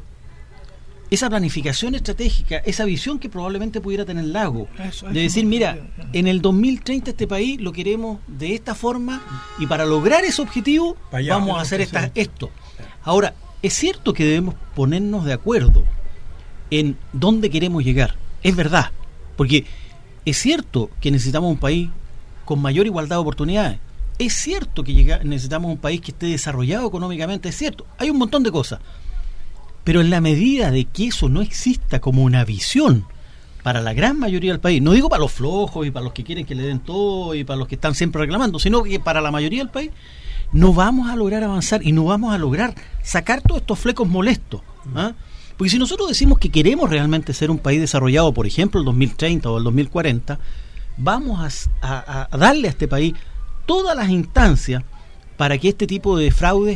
Esa planificación estratégica, esa visión que probablemente pudiera tener Lago, Eso, de eso decir, no- mira, en el dos mil treinta este país lo queremos de esta forma y para lograr ese objetivo Pa' allá, vamos a tenemos hacer que esta, hacer. esto. Ahora, es cierto que debemos ponernos de acuerdo en dónde queremos llegar, es verdad, porque es cierto que necesitamos un país con mayor igualdad de oportunidades, es cierto que llega, necesitamos un país que esté desarrollado económicamente, es cierto, hay un montón de cosas. Pero en la medida de que eso no exista como una visión para la gran mayoría del país, no digo para los flojos y para los que quieren que le den todo y para los que están siempre reclamando, sino que para la mayoría del país, no vamos a lograr avanzar y no vamos a lograr sacar todos estos flecos molestos. ¿Ah? Porque si nosotros decimos que queremos realmente ser un país desarrollado, por ejemplo, el dos mil treinta o el dos mil cuarenta, vamos a, a, a darle a este país todas las instancias para que este tipo de fraudes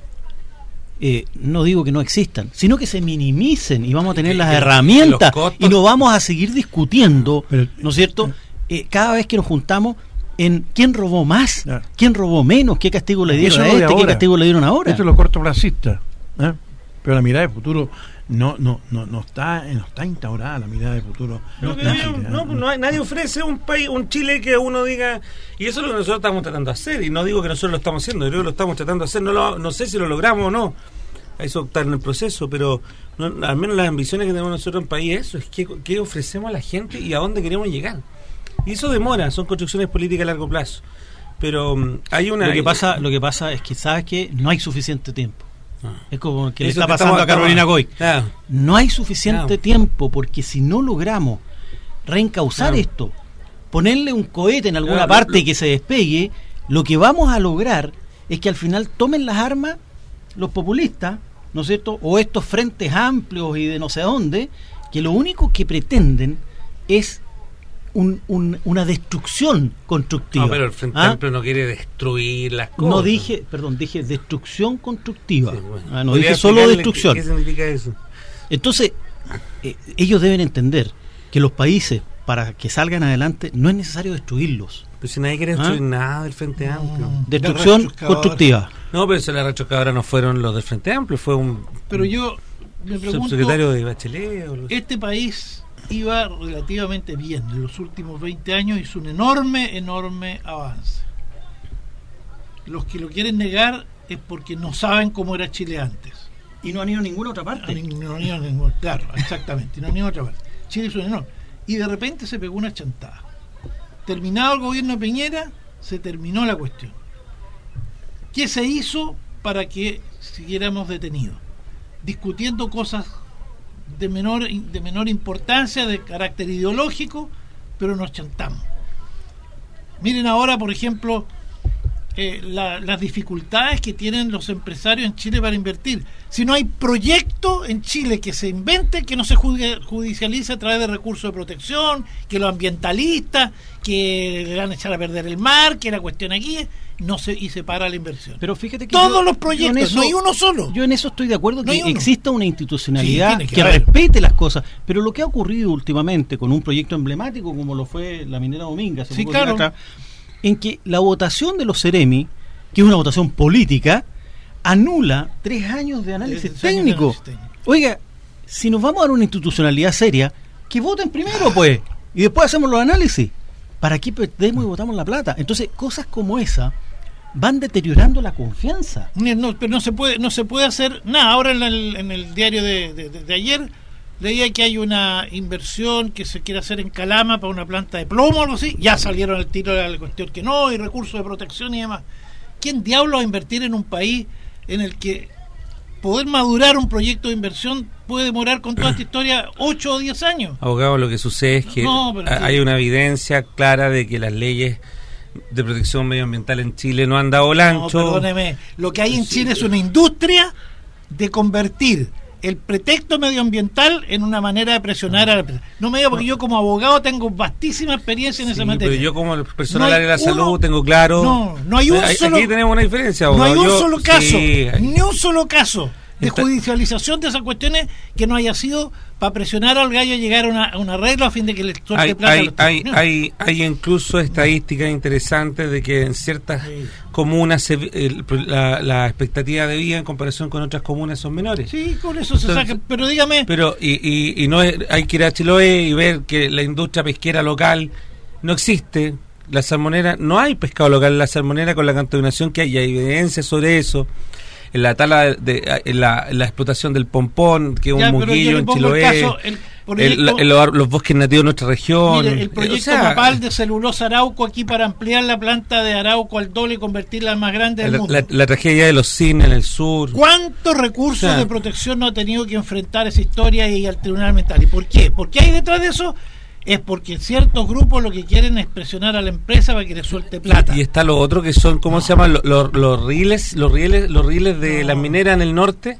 Eh, no digo que no existan, sino que se minimicen y vamos a tener Que- las que- herramientas que los costos- y no vamos a seguir discutiendo, Pero- ¿no es cierto? Eh, cada vez que nos juntamos en quién robó más, Claro. quién robó menos, qué castigo le dieron Eso a es lo de este, qué ahora. castigo le dieron ahora. Esto es lo cortoplacista, ¿eh? Pero la mirada de futuro no no no no está no está instaurada, la mirada de futuro. No, No que está no, instaurada. no, no hay- nadie ofrece un país, un Chile que uno diga, y eso es lo que nosotros estamos tratando de hacer, y no digo que nosotros lo estamos haciendo, yo creo que lo estamos tratando de hacer, no, lo, no sé si lo logramos o no, eso está en el proceso, pero no, al menos las ambiciones que tenemos nosotros en país, eso es que, que ofrecemos a la gente y a dónde queremos llegar. Y eso demora, son construcciones políticas a largo plazo. Pero um, hay una... Lo que pasa, lo que pasa es que sabes que no hay suficiente tiempo. Ah. Es como que le Eso está que pasando estamos- a Carolina estamos- Goy. Claro. No hay suficiente Claro. tiempo porque si no logramos reencauzar Claro. esto, ponerle un cohete en alguna Claro, parte lo- y que se despegue, lo que vamos a lograr es que al final tomen las armas los populistas, ¿no es cierto? O estos frentes amplios y de no sé dónde, que lo único que pretenden es un, un- una destrucción constructiva. No, pero el Frente ¿Ah? Amplio no quiere destruir las cosas. No dije, perdón, dije destrucción constructiva. Sí, bueno. Ah, no ¿Podría dije solo explicarle destrucción. ¿Qué, qué significa eso? Entonces, eh, ellos deben entender que los países, para que salgan adelante, no es necesario destruirlos. Pero si nadie quiere destruir ¿Ah? nada del Frente Amplio. Destrucción retroexcavadora. constructiva. No, pero si la retrocavadora no fueron los del Frente Amplio, fue un Pero yo me pregunto, subsecretario de Bachelet. O algo así. este país iba relativamente bien en los últimos veinte años, hizo un enorme, enorme avance. Los que lo quieren negar es porque no saben cómo era Chile antes. Y no han ido a ninguna otra A parte. nin- No, ni a ningún- claro, exactamente, no ni a otra parte. Chile hizo un enorme. Y de repente se pegó una chantada. Terminado el gobierno de Piñera, se terminó la cuestión. ¿Qué se hizo para que siguiéramos detenidos? Discutiendo cosas de menor, de menor importancia, de carácter ideológico, pero nos chantamos. Miren ahora, por ejemplo, eh, la, las dificultades que tienen los empresarios en Chile para invertir. Si no hay proyecto en Chile que se invente, que no se judicialice a través de recursos de protección, que los ambientalistas, que le van a echar a perder el mar, que la cuestión aquí es, no se, y se para la inversión. Pero fíjate que todos yo, los proyectos, eso, no hay uno solo. Yo en eso estoy de acuerdo, no que exista una institucionalidad sí, que, que respete las cosas, pero lo que ha ocurrido últimamente con un proyecto emblemático como lo fue la minera Dominga, sí, claro. atrás, en que la votación de los Ceremi, que es una votación política, anula tres años de análisis tres técnico. años de análisis técnico. Oiga, si nos vamos a dar una institucionalidad seria, que voten primero, pues, y después hacemos los análisis. ¿Para qué perdemos y votamos la plata? Entonces, cosas como esa van deteriorando la confianza. No, pero no se puede, no se puede hacer nada. Ahora en el, en el diario de, de, de ayer leía que hay una inversión que se quiere hacer en Calama para una planta de plomo o algo así. Ya salieron al tiro de la cuestión que no, y recursos de protección y demás. ¿Quién diablo va a invertir en un país en el que poder madurar un proyecto de inversión puede demorar con toda esta historia ocho o diez años? Abogado, lo que sucede es que no, pero hay sí. una evidencia clara de que las leyes de protección medioambiental en Chile no han dado el ancho. No, perdóneme. Lo que hay en Chile es una industria de convertir el pretexto medioambiental en una manera de presionar a la empresa. No me diga, porque yo como abogado tengo vastísima experiencia en Sí, esa materia. Pero yo como personal No hay de la uno- salud tengo claro. No, no hay un Aquí solo- tenemos una diferencia, No abogado. hay un Yo- solo caso, sí, hay- ni un solo caso de Está- judicialización de esas cuestiones que no haya sido para presionar al gallo a llegar a, una, a un arreglo a fin de que le suelte hay, plata a hay, los hay, tribunales. hay, hay incluso estadísticas interesantes de que en ciertas Sí. comunas se- el- la, la expectativa de vida en comparación con otras comunas son menores. Sí, con eso se Entonces- saca. Pero dígame, Pero y, y, y no es- hay que ir a Chiloé y ver que la industria pesquera local no existe. La salmonera, no hay pescado local en la salmonera con la contaminación que hay, y hay evidencia sobre eso. En la tala de, de- en la, en la explotación del pompón, que es un ya, pero yo muquillo le en pongo el Chiloé, caso, el el- proyecto, el- los, los bosques nativos de nuestra región. mire, el Eh, proyecto o sea, Mapal de celulosa Arauco aquí para ampliar la planta de Arauco al doble y convertirla en más grande del la, mundo. la- la tragedia de los cines en el sur. ¿Cuántos recursos O sea, de protección no ha tenido que enfrentar esa historia y al tribunal ambiental? ¿Y por qué? ¿Por qué hay detrás de eso? Es porque ciertos grupos lo que quieren es presionar a la empresa para que le suelte plata. Y está lo otro que son, ¿cómo se llaman? Los, los, los riles, los riles, los riles de No. las mineras en el norte,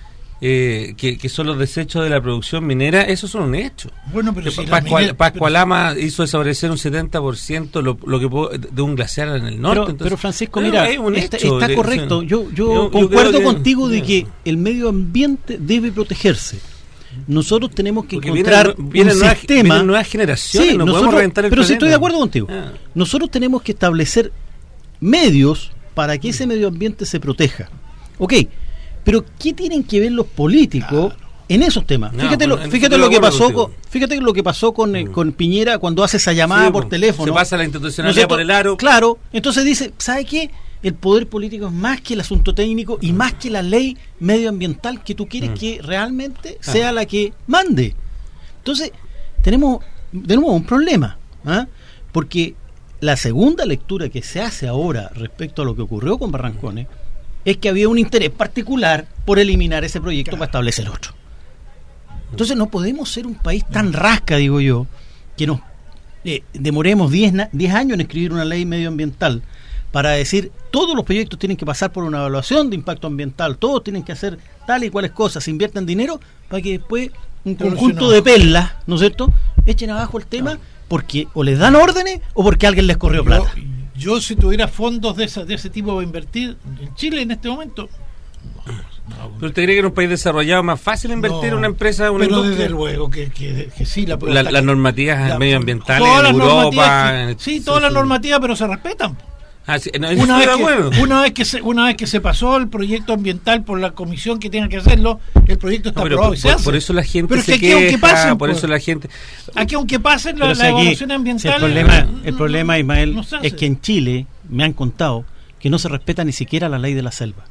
eh, que, que son los desechos de la producción minera, esos son un hecho. Bueno, pero Que si la Pascual, minera- Pascualama hizo desaparecer un setenta por ciento lo, lo que pudo- de un glaciar en el norte. Pero, entonces, pero Francisco, es- mira, es un está, hecho, está de- correcto. Yo, yo, yo- yo concuerdo creo que- contigo de que el medio ambiente debe protegerse. Nosotros tenemos que Porque encontrar vienen, vienen un nuevas, sistema. vienen nuevas generaciones, Sí, no nosotros- podemos reventar el pero sí estoy planeta. de acuerdo contigo. Ah. Nosotros tenemos que establecer medios para que ese medio ambiente se proteja. Ok, pero ¿qué tienen que ver los políticos en esos temas? No, fíjate bueno, lo, en- fíjate estoy lo de que acuerdo pasó con, contigo. fíjate lo que pasó con, eh, con Piñera cuando hace esa llamada Sí, por pues, teléfono. se pasa la ¿No es institucionalidad cierto? por el aro. Claro, entonces dice, ¿sabe qué? El poder político es más que el asunto técnico y más que la ley medioambiental que tú quieres Mm. que realmente sea la que mande. Entonces, tenemos de nuevo un problema, ¿ah? Porque la segunda lectura que se hace ahora respecto a lo que ocurrió con Barrancones es que había un interés particular por eliminar ese proyecto para establecer otro. Entonces no podemos ser un país tan rasca, digo yo, que nos eh, demoremos diez años en escribir una ley medioambiental para decir todos los proyectos tienen que pasar por una evaluación de impacto ambiental, todos tienen que hacer tal y cuales cosas, se inviertan dinero para que después un conjunto de perlas, ¿no es cierto?, echen abajo el tema porque o les dan órdenes o porque alguien les corrió plata. Yo, yo si tuviera fondos de, esa, de ese tipo para invertir en Chile en este momento, ¿Pero usted cree que en un país desarrollado es más fácil invertir en no, una empresa, una pero industria? desde luego que, que, que sí, la, La- las normativas la- medioambientales todas en las Europa. normativas que- en- sí, todas las normativas, pero se respetan. Ah, sí, no, Una estoy vez, de acuerdo. que, una, vez que se, una vez que se pasó el proyecto ambiental por la comisión que tenga que hacerlo, el proyecto está No, pero aprobado por, y se por- hace. por eso la gente Pero es se que aquí, aunque queja, pasen, por pues, eso la gente... aquí aunque pasen la, Pero la si aquí, evaluación si ambiental, el problema, no- el no- problema Ismael, no se hace. es que en Chile me han contado que no se respeta ni siquiera la ley de la selva.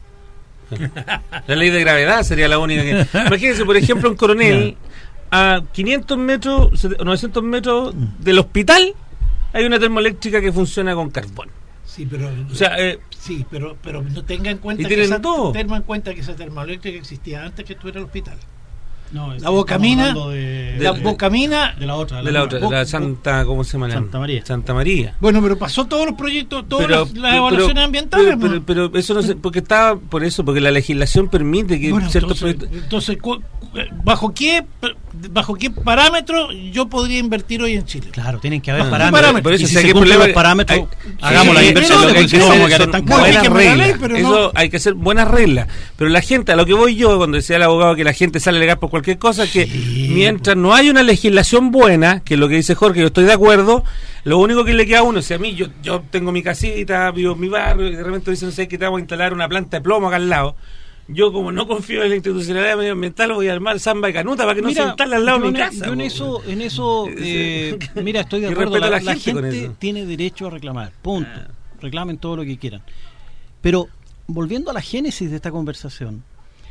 La ley de gravedad sería la única que... Imagínense, por ejemplo, en Coronel, a quinientos metros, novecientos metros del hospital, hay una termoeléctrica que funciona con carbón. Sí, pero, O sea, eh, sí, pero, pero no tenga en cuenta Y que tienen esa, todo. tenga en cuenta que esa termoeléctrica existía antes que estuviera el hospital. No, la Bocamina, de, la de, Bocamina, de la otra, de la otra, Bo- la Santa, ¿cómo se llama? Santa María. Santa María. bueno, pero pasó todos los proyectos, todas Pero- las, las pero- evaluaciones pero- ambientales. Pero, ¿no? pero, pero eso no se, porque estaba por eso, porque la legislación permite que Bueno, ciertos entonces, proyectos. entonces, cu- ¿bajo qué bajo qué parámetro yo podría invertir hoy en Chile? Claro, tienen que haber Ah, parámetros. parámetros. Por eso, y o si sea, se ¿qué cumplen problema? los parámetros, Hay- hagamos las sí, inversiones, pero lo que hay porque que si no vamos a hacer quedar son estancados. Hay que buenas cambiar la reglas. ley, pero Eso no- hay que hacer buenas reglas. Pero la gente, a lo que voy yo, cuando decía el abogado que la gente sale legal por cualquier cosa, que mientras no hay una legislación buena, que es lo que dice Jorge, yo estoy de acuerdo, lo único que le queda a uno, si a mí, yo, yo tengo mi casita, vivo en mi barrio, y de repente dicen, no sé, que te vamos a instalar una planta de plomo acá al lado. Yo, como no confío en la institucionalidad medioambiental, voy a armar samba y canuta para que no Mira, se instale al lado yo de mi en- casa. yo en po. eso, en eso eh, mira, estoy de Y acuerdo. respeto a La, la la gente con gente eso. tiene derecho a reclamar, punto. Reclamen todo lo que quieran. Pero, volviendo a la génesis de esta conversación,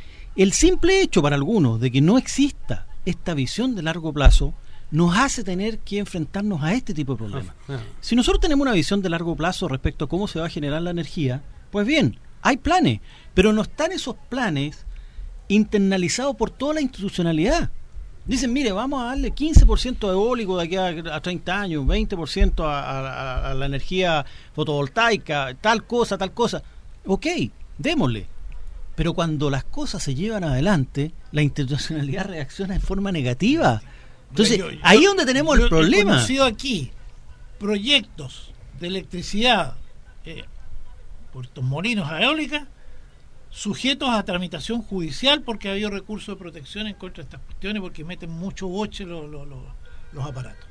el simple hecho para algunos de que no exista esta visión de largo plazo nos hace tener que enfrentarnos a este tipo de problemas. Ah. Si nosotros tenemos una visión de largo plazo respecto a cómo se va a generar la energía, pues bien, hay planes, pero no están esos planes internalizados por toda la institucionalidad. Dicen, mire, vamos a darle quince por ciento de eólico de aquí a, a treinta años, veinte por ciento a, a, a la energía fotovoltaica, tal cosa, tal cosa. Ok, démosle. Pero cuando las cosas se llevan adelante, la institucionalidad reacciona de forma negativa. Entonces, Yo- yo- ahí es donde tenemos yo el He problema. conocido aquí proyectos de electricidad, eh, puertos molinos a eólica, sujetos a tramitación judicial porque ha habido recursos de protección en contra de estas cuestiones porque meten mucho boche los, los, los, los aparatos.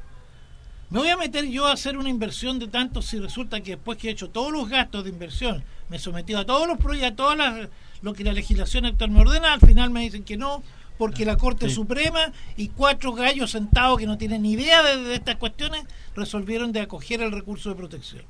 Me voy a meter yo a hacer una inversión de tanto si resulta que después que he hecho todos los gastos de inversión, me he sometido a todos los proyectos, a todas las, lo que la legislación actual me ordena, al final me dicen que no, porque la Corte Sí. Suprema y cuatro gallos sentados que no tienen ni idea de, de estas cuestiones resolvieron de acoger el recurso de protección.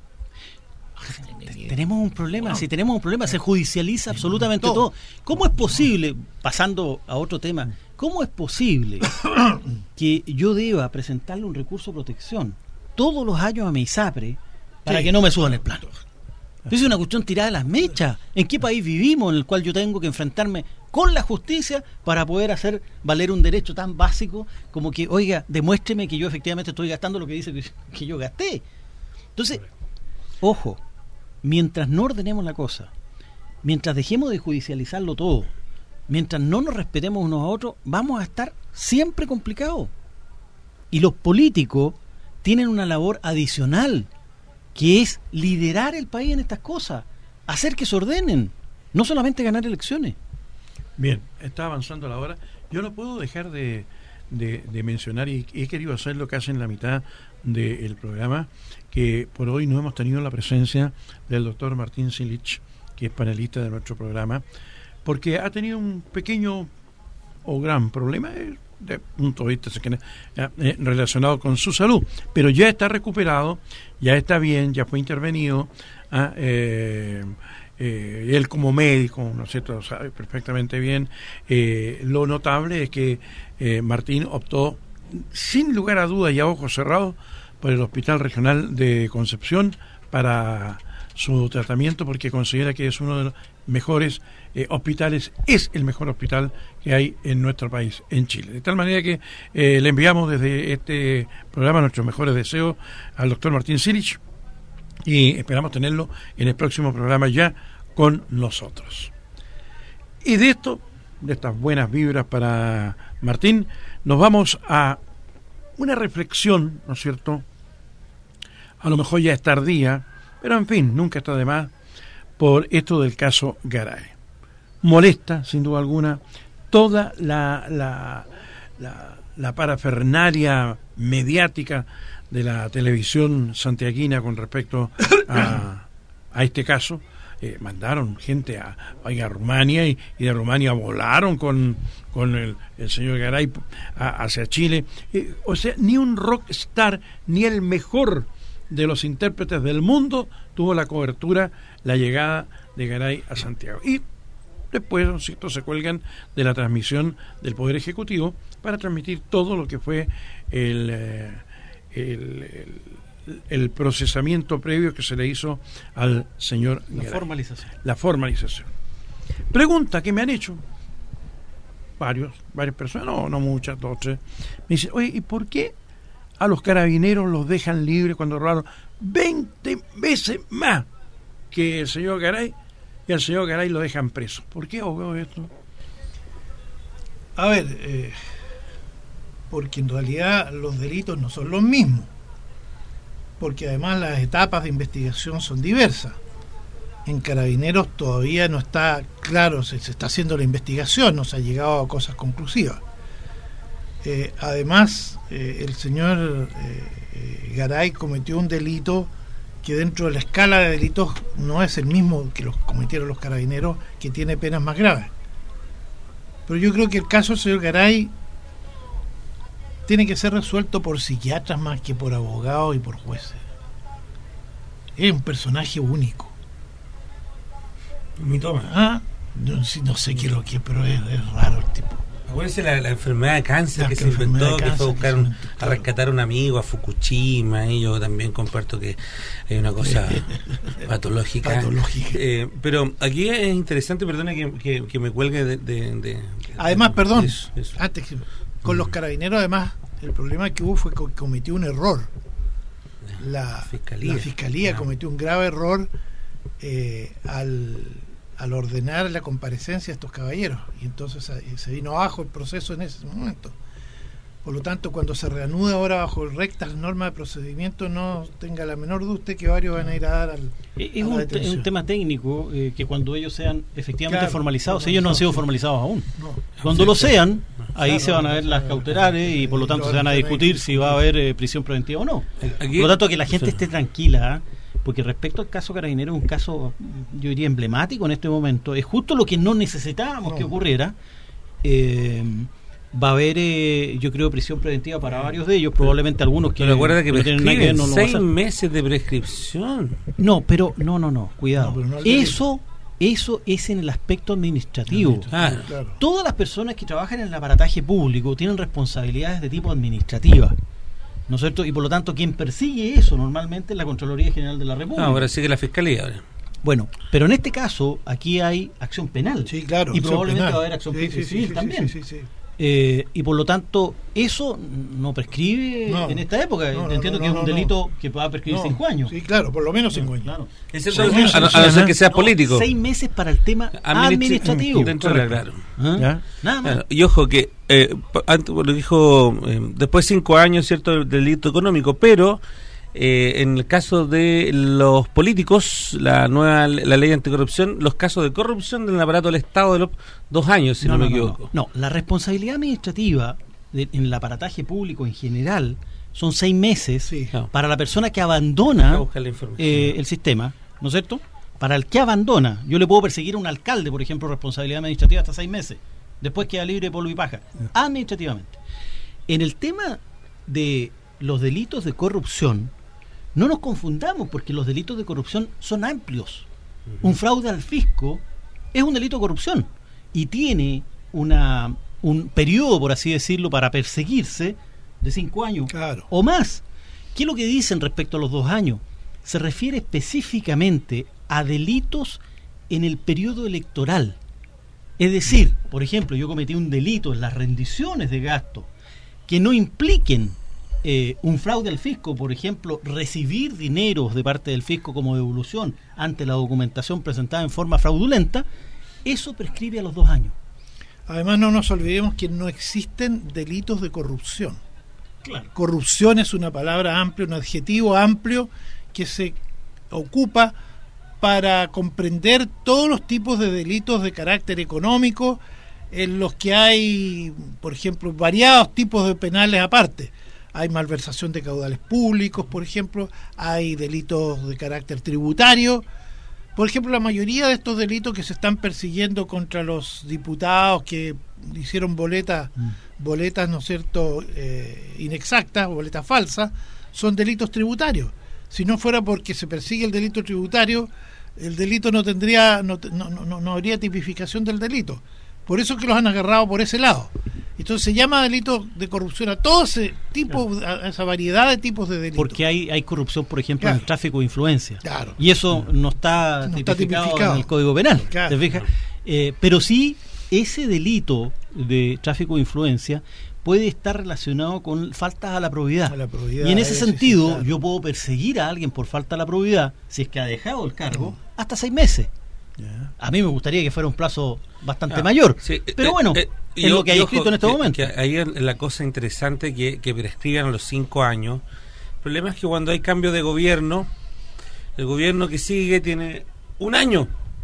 Tenemos un problema, Wow. si tenemos un problema, se judicializa absolutamente Todo. todo. ¿Cómo es posible, pasando a otro tema, cómo es posible que yo deba presentarle un recurso de protección todos los años a mi ISAPRE para Sí. que no me suban el plano? Es una cuestión tirada de las mechas. ¿En qué país vivimos en el cual yo tengo que enfrentarme con la justicia para poder hacer valer un derecho tan básico como que, oiga, demuéstreme que yo efectivamente estoy gastando lo que dice que, que yo gasté? Entonces, ojo, mientras no ordenemos la cosa, mientras dejemos de judicializarlo todo, mientras no nos respetemos unos a otros, vamos a estar siempre complicados. Y los políticos tienen una labor adicional, que es liderar el país en estas cosas, hacer que se ordenen, no solamente ganar elecciones. Bien, está avanzando la hora. Yo no puedo dejar de, de, de mencionar, y he querido hacerlo casi en la mitad del programa, que por hoy no hemos tenido la presencia del doctor Martín Silich, que es panelista de nuestro programa, porque ha tenido un pequeño o gran problema eh, de punto de vista eh, relacionado con su salud, pero ya está recuperado, ya está bien, ya fue intervenido. Ah, eh, Eh, él como médico, ¿no es cierto?, sabe perfectamente bien. Eh, lo notable es que eh, Martín optó, sin lugar a dudas y a ojos cerrados, por el Hospital Regional de Concepción para su tratamiento, porque considera que es uno de los mejores eh, hospitales, es el mejor hospital que hay en nuestro país, en Chile. De tal manera que eh, le enviamos desde este programa nuestros mejores deseos al doctor Martín Silich, y esperamos tenerlo en el próximo programa ya con nosotros. Y de esto, de estas buenas vibras para Martín, nos vamos a una reflexión, ¿no es cierto? A lo mejor ya es tardía, pero en fin, nunca está de más, por esto del caso Garay. Molesta, sin duda alguna, toda la, la, la, la parafernalia mediática de la televisión santiaguina con respecto a, a este caso. Eh, mandaron gente a, a Rumania y, y de Rumania volaron con, con el, el señor Garay a, hacia Chile. Eh, o sea, ni un rockstar, ni el mejor de los intérpretes del mundo tuvo la cobertura, la llegada de Garay a Santiago. Y después, ¿no es cierto?, se cuelgan de la transmisión del Poder Ejecutivo para transmitir todo lo que fue el... Eh, El, el, el procesamiento previo que se le hizo al señor La Garay. formalización. La formalización. Pregunta que me han hecho: varios, varias personas, no, no muchas, dos, tres, me dicen, oye, ¿y por qué a los carabineros los dejan libres cuando robaron veinte veces más que el señor Garay, y al señor Garay lo dejan preso? ¿Por qué, abogado, esto? A ver, eh, porque en realidad los delitos no son los mismos, porque además las etapas de investigación son diversas. En Carabineros todavía no está claro, se, se está haciendo la investigación, no se ha llegado a cosas conclusivas. Eh, además, eh, el señor eh, eh, Garay cometió un delito que dentro de la escala de delitos no es el mismo que los cometieron los Carabineros, que tiene penas más graves. Pero yo creo que el caso del señor Garay tiene que ser resuelto por psiquiatras más que por abogados y por jueces. Es un personaje único. Mi toma. ¿Ah? No, no sé qué es lo que es, pero es, es raro el tipo. Acuérdense la, la enfermedad de cáncer La que se inventó, que fue a buscar un, inventó, a claro. rescatar a un amigo a Fukushima, y yo también comparto que hay una cosa patológica. Patológica. Eh, pero aquí es interesante, perdona que, que, que me cuelgue de... de, de Además, perdón, eso, eso. antes que- con los Carabineros, además, el problema que hubo fue que cometió un error. La Fiscalía. la Fiscalía Ah. cometió un grave error eh, al, al ordenar la comparecencia de estos caballeros, y entonces eh, se vino abajo el proceso en ese momento. Por lo tanto, cuando se reanude ahora bajo rectas normas de procedimiento, no tenga la menor duda usted que varios van a ir a dar al, Es a la un, te- detención. un tema técnico eh, que cuando ellos sean efectivamente Claro, formalizados, formalizados, ellos no han sido sí. formalizados aún. No. Cuando lo sean, ahí Claro, se van a ver las cautelares y por lo tanto se van a discutir si va a haber eh, prisión preventiva o no. Aquí- Por lo tanto, que la gente sí. esté tranquila, ¿eh? Porque respecto al caso Carabinero es un caso, yo diría, emblemático en este momento. Es justo lo que no necesitábamos No. que ocurriera. Eh, va a haber, eh, yo creo, prisión preventiva para varios de ellos, probablemente algunos que Pero recuerda que no tienen nada que ver, prescriben no lo van a seis hacer. meses de prescripción. No, pero no, no, no, cuidado. No, pero no al delito. eso, eso es en el aspecto administrativo. Claro. Claro. Todas las personas que trabajan en el aparataje público tienen responsabilidades de tipo administrativa, ¿no es cierto? Y por lo tanto, quien persigue eso normalmente es la Contraloría General de la República. No, ahora sigue la fiscalía. Ahora. Bueno, pero en este caso, aquí hay acción penal. Sí, claro. Y acción probablemente penal. va a haber acción Sí, sí, civil sí, sí, también. sí, sí, sí. Eh, y por lo tanto, eso no prescribe No. en esta época. No, no, Entiendo no, que no, es un no, delito que va a prescribir No, cinco años. Sí, claro, por lo menos cinco años. Claro. Es el Sí, dos- sí, a, no- sí, a no ser que sea No, político. Seis meses para el tema Administ- administrativo. Dentro de la- claro. ¿Ah? ¿Ya? Nada más. Claro, y ojo que eh, pa- antes lo dijo eh, después de cinco años, cierto, del delito económico, pero eh, en el caso de los políticos, la nueva la ley anticorrupción, los casos de corrupción del aparato del Estado de los dos años, si no, me equivoco. No, la responsabilidad administrativa de- en el aparataje público en general son seis meses Sí. No. para la persona que Voy a abandona buscar la información. eh, el sistema, ¿no es cierto? Para el que abandona, yo le puedo perseguir a un alcalde, por ejemplo, responsabilidad administrativa hasta seis meses. Después queda libre de polvo y paja, administrativamente. En el tema de los delitos de corrupción, no nos confundamos porque los delitos de corrupción son amplios. Un fraude al fisco es un delito de corrupción y tiene una un periodo, por así decirlo, para perseguirse de cinco años Claro. o más. ¿Qué es lo que dicen respecto a los dos años? Se refiere específicamente a delitos en el periodo electoral. Es decir, por ejemplo, yo cometí un delito en las rendiciones de gasto que no impliquen eh, un fraude al fisco, por ejemplo, recibir dineros de parte del fisco como devolución ante la documentación presentada en forma fraudulenta, eso prescribe a los dos años. Además, no nos olvidemos que no existen delitos de corrupción. Claro. Corrupción es una palabra amplia, un adjetivo amplio que se ocupa para comprender todos los tipos de delitos de carácter económico, en los que hay, por ejemplo, variados tipos de penales aparte. Hay malversación de caudales públicos, por ejemplo, hay delitos de carácter tributario. Por ejemplo, la mayoría de estos delitos que se están persiguiendo contra los diputados que hicieron boletas, Mm. boletas, ¿no es cierto?, eh, inexactas, boletas falsas, son delitos tributarios. Si no fuera porque se persigue el delito tributario, el delito no tendría, no, no, no, no habría tipificación del delito. Por eso es que los han agarrado por ese lado. Entonces se llama delito de corrupción a todo ese tipo, a esa variedad de tipos de delitos. Porque hay, hay corrupción, por ejemplo, Claro. en el tráfico de influencia. Claro. Y eso no está, No está tipificado, tipificado. en el Código Penal. Claro. ¿Te fijas? Eh, pero sí, ese delito de tráfico de influencia puede estar relacionado con faltas a la probidad. A la probidad, Y en ese ese sentido, sí, claro. yo puedo perseguir a alguien por falta a la probidad, si es que ha dejado el cargo, hasta seis meses. Ya. A mí me gustaría que fuera un plazo bastante Ah, mayor. sí, Pero eh, bueno, eh, es yo- lo que hay yo, escrito ojo, en este que- momento. que ahí es la cosa interesante que, que prescriban a los cinco años. El problema es que cuando hay cambio de gobierno, el gobierno que sigue tiene un año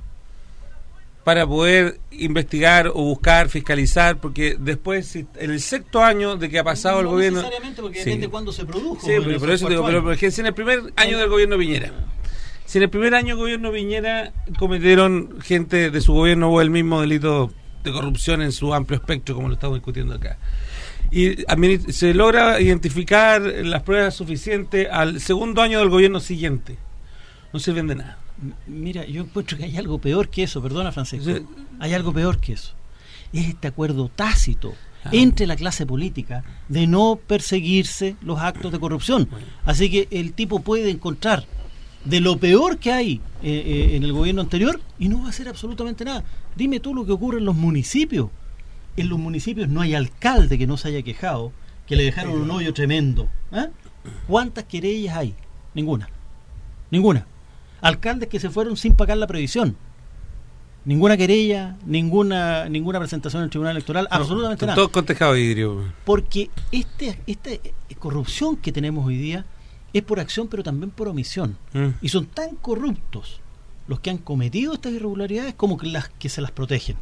para poder investigar o buscar, fiscalizar, porque después, si- en el sexto año de que ha pasado el no gobierno... necesariamente, porque Sí. depende de cuándo se produjo. Sí, en pero esos por eso te digo, cuatro pero años. porque si en el primer año del gobierno Piñera, si en el primer año del gobierno Piñera cometieron gente de su gobierno o el mismo delito de corrupción en su amplio espectro, como lo estamos discutiendo acá, y admini- se logra identificar las pruebas suficientes al segundo año del gobierno siguiente, no sirven de nada. Mira, yo encuentro que hay algo peor que eso, perdona Francisco, Sí. hay algo peor que eso. Es este acuerdo tácito Ah. entre la clase política de no perseguirse los actos de corrupción. Así que el tipo puede encontrar de lo peor que hay eh, eh, en el gobierno anterior y no va a hacer absolutamente nada. Dime tú lo que ocurre en los municipios. En los municipios no hay alcalde que no se haya quejado, que le dejaron un hoyo tremendo. ¿Ah? ¿Cuántas querellas hay? Ninguna. Ninguna. Alcaldes que se fueron sin pagar la previsión. Ninguna querella, ninguna ninguna presentación en el Tribunal Electoral, absolutamente Son nada. todos con tejado de vidrio. Porque este, esta corrupción que tenemos hoy día es por acción, pero también por omisión. Mm. Y son tan corruptos los que han cometido estas irregularidades como que las que se las protegen.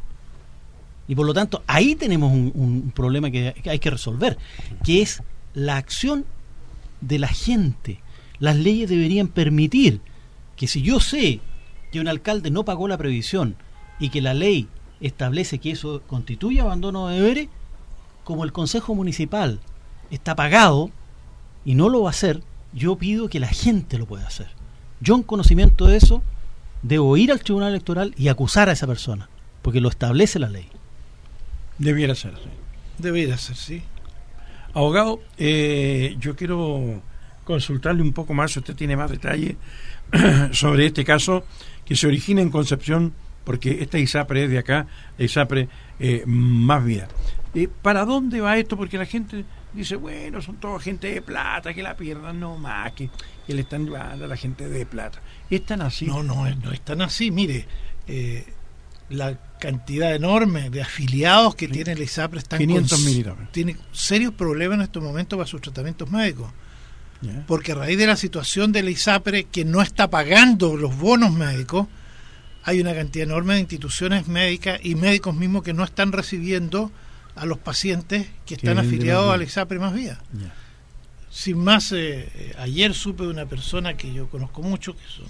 Y por lo tanto, ahí tenemos un, un problema que, que hay que resolver, que es la acción de la gente. Las leyes deberían permitir que si yo sé que un alcalde no pagó la previsión y que la ley establece que eso constituye abandono de deberes, como el Consejo Municipal está pagado y no lo va a hacer, yo pido que la gente lo pueda hacer. Yo, en conocimiento de eso, debo ir al Tribunal Electoral y acusar a esa persona, porque lo establece la ley. Debiera ser, sí. Debería ser, sí. Abogado, eh, yo quiero consultarle un poco más, si usted tiene más detalle sobre este caso que se origina en Concepción, porque esta ISAPRE es de acá, la ISAPRE eh, más vida. Eh, ¿Para dónde va esto? Porque la gente dice, bueno, son toda gente de plata, que la pierdan no más, que, que le están llevando a la gente de plata. ¿Es tan así? No, no, es- no es tan así. Mire, eh, la cantidad enorme de afiliados que Sí. tiene la ISAPRE están quinientos con- mil. tiene serios problemas en estos momentos para sus tratamientos médicos. ¿Ya? Porque a raíz de la situación de la ISAPRE, que no está pagando los bonos médicos, hay una cantidad enorme de instituciones médicas y médicos mismos que no están recibiendo a los pacientes que están vienen de afiliados Más a la Vida. ISAPRE Más Vida. Ya. Sin más, eh, eh, ayer supe de una persona que yo conozco mucho, que son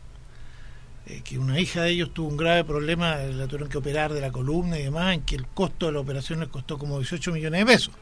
eh, que una hija de ellos tuvo un grave problema, eh, la tuvieron que operar de la columna y demás, en que el costo de la operación les costó como dieciocho millones de pesos.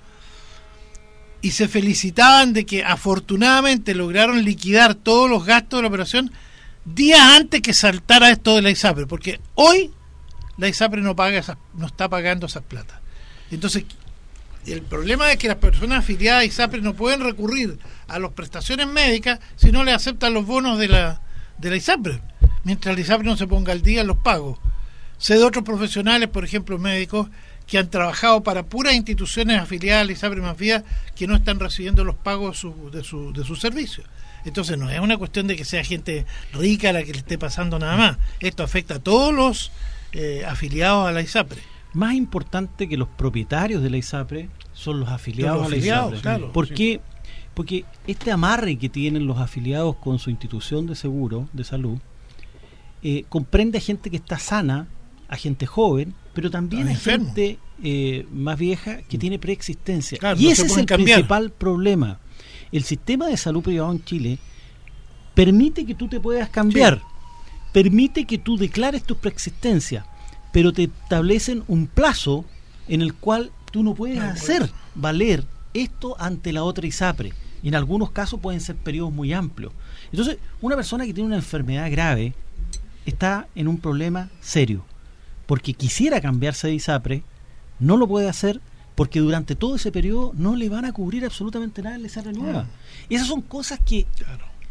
Y se felicitaban de que afortunadamente lograron liquidar todos los gastos de la operación días antes que saltara esto de la ISAPRE, porque hoy la ISAPRE no paga esas, no está pagando esas plata. Entonces, el problema es que las personas afiliadas a ISAPRE no pueden recurrir a las prestaciones médicas si no le aceptan los bonos de la, de la ISAPRE, mientras la ISAPRE no se ponga al día en los pagos. Sé de otros profesionales, por ejemplo médicos, que han trabajado para puras instituciones afiliadas a la ISAPRE Más Vida que no están recibiendo los pagos de su, de su, de sus servicios. Entonces no es una cuestión de que sea gente rica la que le esté pasando nada más. Esto afecta a todos los eh, afiliados a la ISAPRE. Más importante que los propietarios de la ISAPRE son los afiliados Los a la afiliados, ISAPRE. claro, ¿Por sí. qué? Porque este amarre que tienen los afiliados con su institución de seguro, de salud, eh, comprende a gente que está sana, a gente joven, pero también Está a enfermo. gente eh, más vieja que tiene preexistencia. Claro, y no ese se es pueden el cambiar. principal problema. El sistema de salud privado en Chile permite que tú te puedas cambiar, permite que tú declares tu preexistencia, pero te establecen un plazo en el cual tú no puedes No, hacer bueno. valer esto ante la otra ISAPRE. Y en algunos casos pueden ser periodos muy amplios. Entonces, una persona que tiene una enfermedad grave está en un problema serio, porque quisiera cambiarse de ISAPRE, no lo puede hacer porque durante todo ese periodo no le van a cubrir absolutamente nada en la ISAPRE nueva. Y esas son cosas que Claro.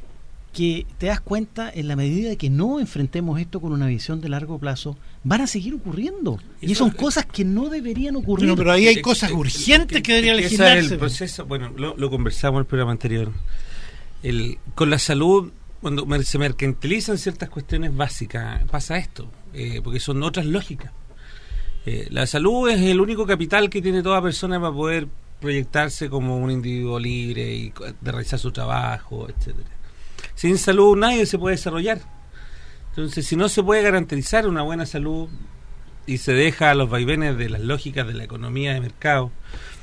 que te das cuenta, en la medida de que no enfrentemos esto con una visión de largo plazo, van a seguir ocurriendo. Y son cosas que no deberían ocurrir. No, pero ahí hay cosas urgentes que deberían legislarse. Ese es el proceso, bueno, lo, lo conversamos en el programa anterior. El, con la salud, cuando se mercantilizan ciertas cuestiones básicas, pasa esto, eh, porque son otras lógicas. Eh, la salud es el único capital que tiene toda persona para poder proyectarse como un individuo libre y de realizar su trabajo, etcétera. Sin salud nadie se puede desarrollar. Entonces, si no se puede garantizar una buena salud y se deja a los vaivenes de las lógicas de la economía de mercado,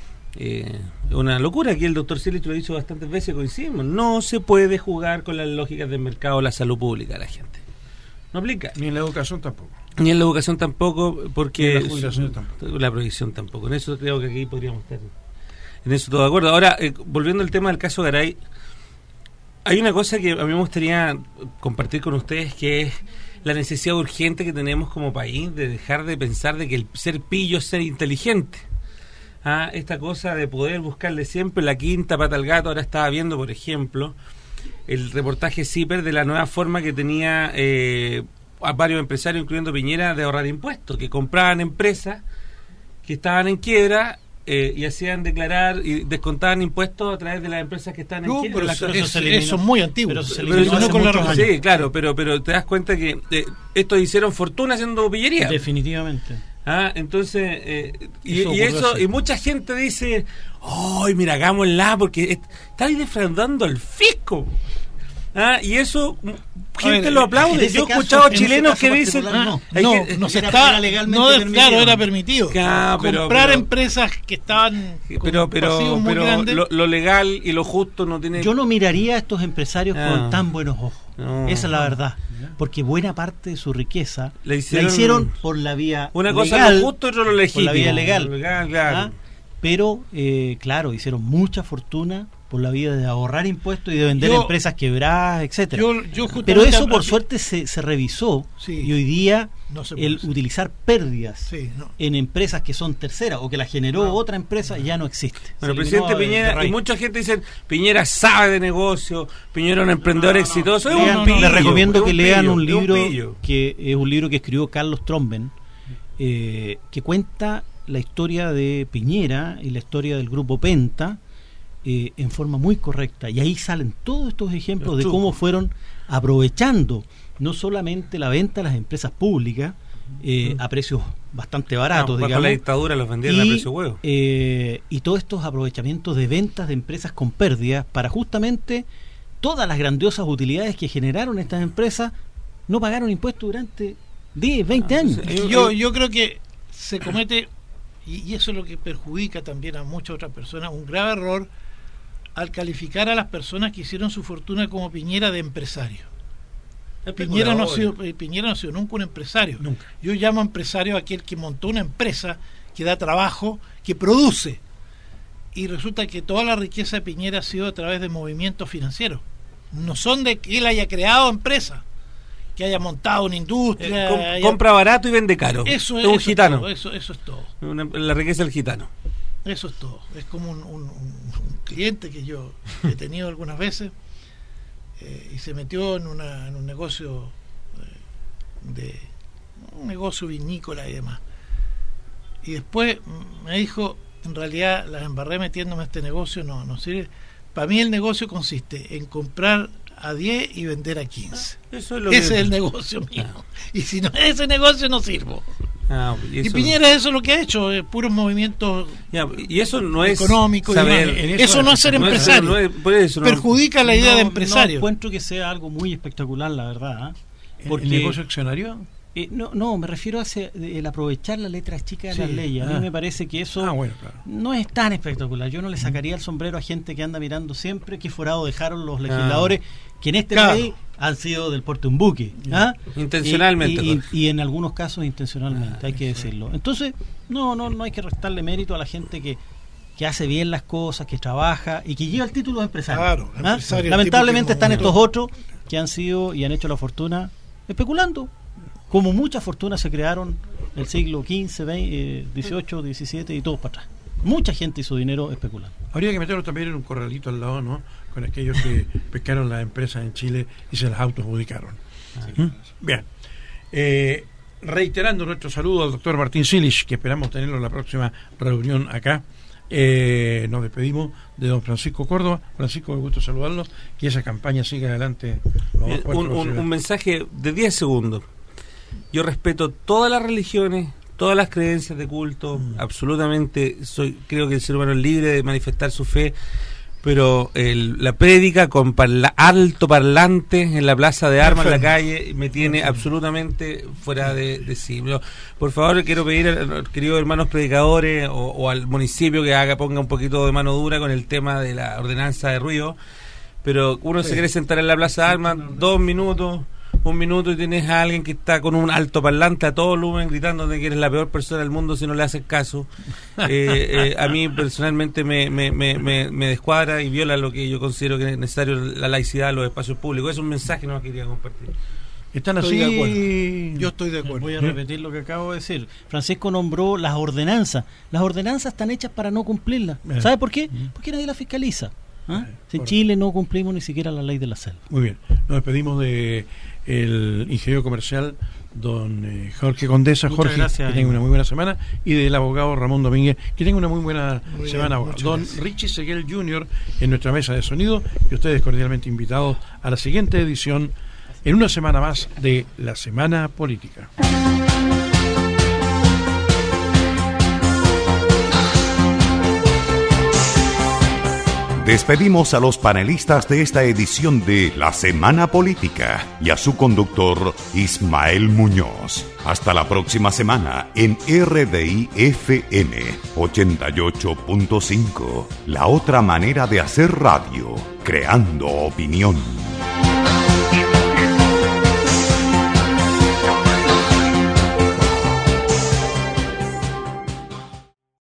eh, es una locura. Aquí el doctor Silich lo ha dicho bastantes veces, coincidimos. No se puede jugar con las lógicas del mercado la salud pública de la gente. No aplica. Ni en la educación tampoco. Ni en la educación tampoco, porque... Ni en la jubilación tampoco. La provisión tampoco. En eso creo que aquí podríamos estar en eso todo de acuerdo. Ahora, eh, volviendo al tema del caso Garay, hay una cosa que a mí me gustaría compartir con ustedes, que es la necesidad urgente que tenemos como país de dejar de pensar de que el ser pillo es ser inteligente. Ah, esta cosa de poder buscarle siempre la quinta pata al gato. Ahora estaba viendo, por ejemplo, el reportaje CIPER de la nueva forma que tenía eh, a varios empresarios, incluyendo Piñera, de ahorrar impuestos, que compraban empresas que estaban en quiebra, Eh, y hacían declarar y descontaban impuestos a través de las empresas que están en no, quiebra. Pero eso, eso, eso, eso es muy antiguo. Pero se pero eliminó hace con muchos la, años. sí, claro, pero pero te das cuenta que eh, estos hicieron fortuna haciendo pillería. Definitivamente. Ah, entonces eh, y Eso y, eso así. y mucha gente dice, ¡ay, mira, hagámosla porque estáis defraudando al fisco! Ah, y eso gente ver, lo aplaude. Yo he caso, escuchado en ese chilenos caso que dicen, particular, no, hay no, que- no se era- está era legalmente no, permitido. claro, era permitido. Ah, pero- comprar pero- empresas que estaban con pero pero pasivos muy pero grandes. lo, lo legal y lo justo no tiene. Yo no miraría a estos empresarios Ah. con tan buenos ojos. No. Esa es la verdad. Porque buena parte de su riqueza La hicieron- la hicieron por la vía Una cosa legal, es lo justo y otra lo legítimo. por la vía legal. Lo legal, claro. ¿ah? Pero, eh, claro, hicieron mucha fortuna por la vía de ahorrar impuestos y de vender Yo- empresas quebradas, etcétera. yo, yo justamente Pero eso, hablo por aquí- suerte, se, se revisó. Sí. Y hoy día No se puede el hacer. utilizar pérdidas Sí, no. en empresas que son terceras o que las generó otra empresa ya no existe. Bueno, Se presidente eliminó de- de Piñera, y raíz. mucha gente dice, Piñera sabe de negocio, Piñera es un emprendedor exitoso. Es un Lean- pillo, les recomiendo es que un lean pillo, un es libro pillo. que es un libro que escribió Carlos Tromben, eh, que cuenta la historia de Piñera y la historia del grupo Penta eh, en forma muy correcta, y ahí salen todos estos ejemplos Los de trucos. cómo fueron aprovechando no solamente la venta de las empresas públicas eh, a precios bastante baratos, No, bajo digamos, la dictadura los vendieron a y, precio huevo. eh, y todos estos aprovechamientos de ventas de empresas con pérdidas para justamente todas las grandiosas utilidades que generaron estas empresas no pagaron impuestos durante diez, veinte Ah, años. sí. yo, yo creo que se comete, y, y eso es lo que perjudica también a muchas otras personas, un grave error al calificar a las personas que hicieron su fortuna como Piñera de empresario. Piñera no, ha sido, eh, Piñera no ha sido nunca un empresario. Nunca. Yo llamo empresario a aquel que montó una empresa, que da trabajo, que produce. Y resulta que toda la riqueza de Piñera ha sido a través de movimientos financieros. No son de que él haya creado empresa, que haya montado una industria. Eh, com- haya- compra barato y vende caro. Eso es es un eso gitano. Es todo, eso, eso es todo. Una- la riqueza del gitano. Eso es todo. Es como un, un- un- un cliente que yo he tenido algunas veces eh, y se metió en, una, en un negocio eh, de un negocio vinícola y demás. Y después mm, me dijo, en realidad las embarré metiéndome a este negocio, no, no sirve. Para mí el negocio consiste en comprar a diez y vender a quince. Eso es lo Ese que... es el negocio mío. Y si no es ese negocio, no sirvo. Ah, y, Y eso... Piñera eso es lo que ha hecho, eh, puros movimientos Ya, y eso no es económicos. y saber- demás. en eso, eso no es es- ser no es- empresario. no es- por eso no- Perjudica la idea No- de No empresario. encuentro que sea algo muy espectacular, la verdad. ¿ah? ¿El Porque- negocio accionario? Eh, no, no, me refiero a ese- el aprovechar la letra chica de Sí, las leyes. A mí ah. me parece que eso Ah, bueno, claro. no es tan espectacular. Yo no le sacaría el sombrero a gente que anda mirando siempre qué forado dejaron los legisladores que en este Claro. país han sido del porte de un buque. ¿ah? Intencionalmente, Y, y- Jorge. y en algunos casos intencionalmente, Ah, hay que decirlo. Entonces, no, no, no hay que restarle mérito a la gente que, que hace bien las cosas, que trabaja y que lleva el título de empresario. Claro, ¿ah? empresario, el Lamentablemente tipo que están montó. estos otros que han sido y han hecho la fortuna especulando. Como muchas fortunas se crearon el siglo quince, veinte, eh, dieciocho, diecisiete y todos para atrás. Mucha gente hizo dinero especulando. Habría que meterlo también en un corralito al lado, ¿no? Con aquellos que pescaron las empresas en Chile y se las autoadjudicaron. ¿Mm? Bien. Eh, reiterando nuestro saludo al doctor Martín Silich, que esperamos tenerlo en la próxima reunión acá. Eh, nos despedimos de don Francisco Córdoba. Francisco, me gusta saludarlo, que esa campaña siga adelante. Eh, un, un, un mensaje de diez segundos. Yo respeto todas las religiones, todas las creencias de culto, mm. absolutamente. Soy, creo que el ser humano es libre de manifestar su fe, pero el, la prédica con parla, alto parlante en la plaza de armas en la calle me tiene absolutamente fuera de, de sí. Por favor, quiero pedir a los queridos hermanos predicadores o, o al municipio que haga ponga un poquito de mano dura con el tema de la ordenanza de ruido, pero uno sí. se quiere sentar en la plaza de armas dos minutos, un minuto y tienes a alguien que está con un alto parlante a todo volumen gritando de que eres la peor persona del mundo si no le haces caso. Eh, eh, a mí personalmente me, me, me, me, me descuadra y viola lo que yo considero que es necesario, la laicidad de los espacios públicos. Es un mensaje que no quería compartir. Están estoy así. De acuerdo. Yo estoy de acuerdo. Voy a repetir lo que acabo de decir. Francisco nombró las ordenanzas. Las ordenanzas están hechas para no cumplirlas. ¿Sabe por qué? Porque nadie las fiscaliza. ¿Ah? En Chile no cumplimos ni siquiera la ley de la selva. Muy bien. Nos despedimos de el ingeniero comercial don eh, Jorge Condesa. Muchas Jorge, gracias, que tenga una muy buena semana, y del abogado Ramón Domínguez, que tenga una muy buena muy semana. Bien, don gracias. Richie Seguel junior en nuestra mesa de sonido, y ustedes cordialmente invitados a la siguiente edición en una semana más de La Semana Política. Despedimos a los panelistas de esta edición de La Semana Política y a su conductor Ismael Muñoz. Hasta la próxima semana en R D I F M ochenta y ocho punto cinco, la otra manera de hacer radio, creando opinión.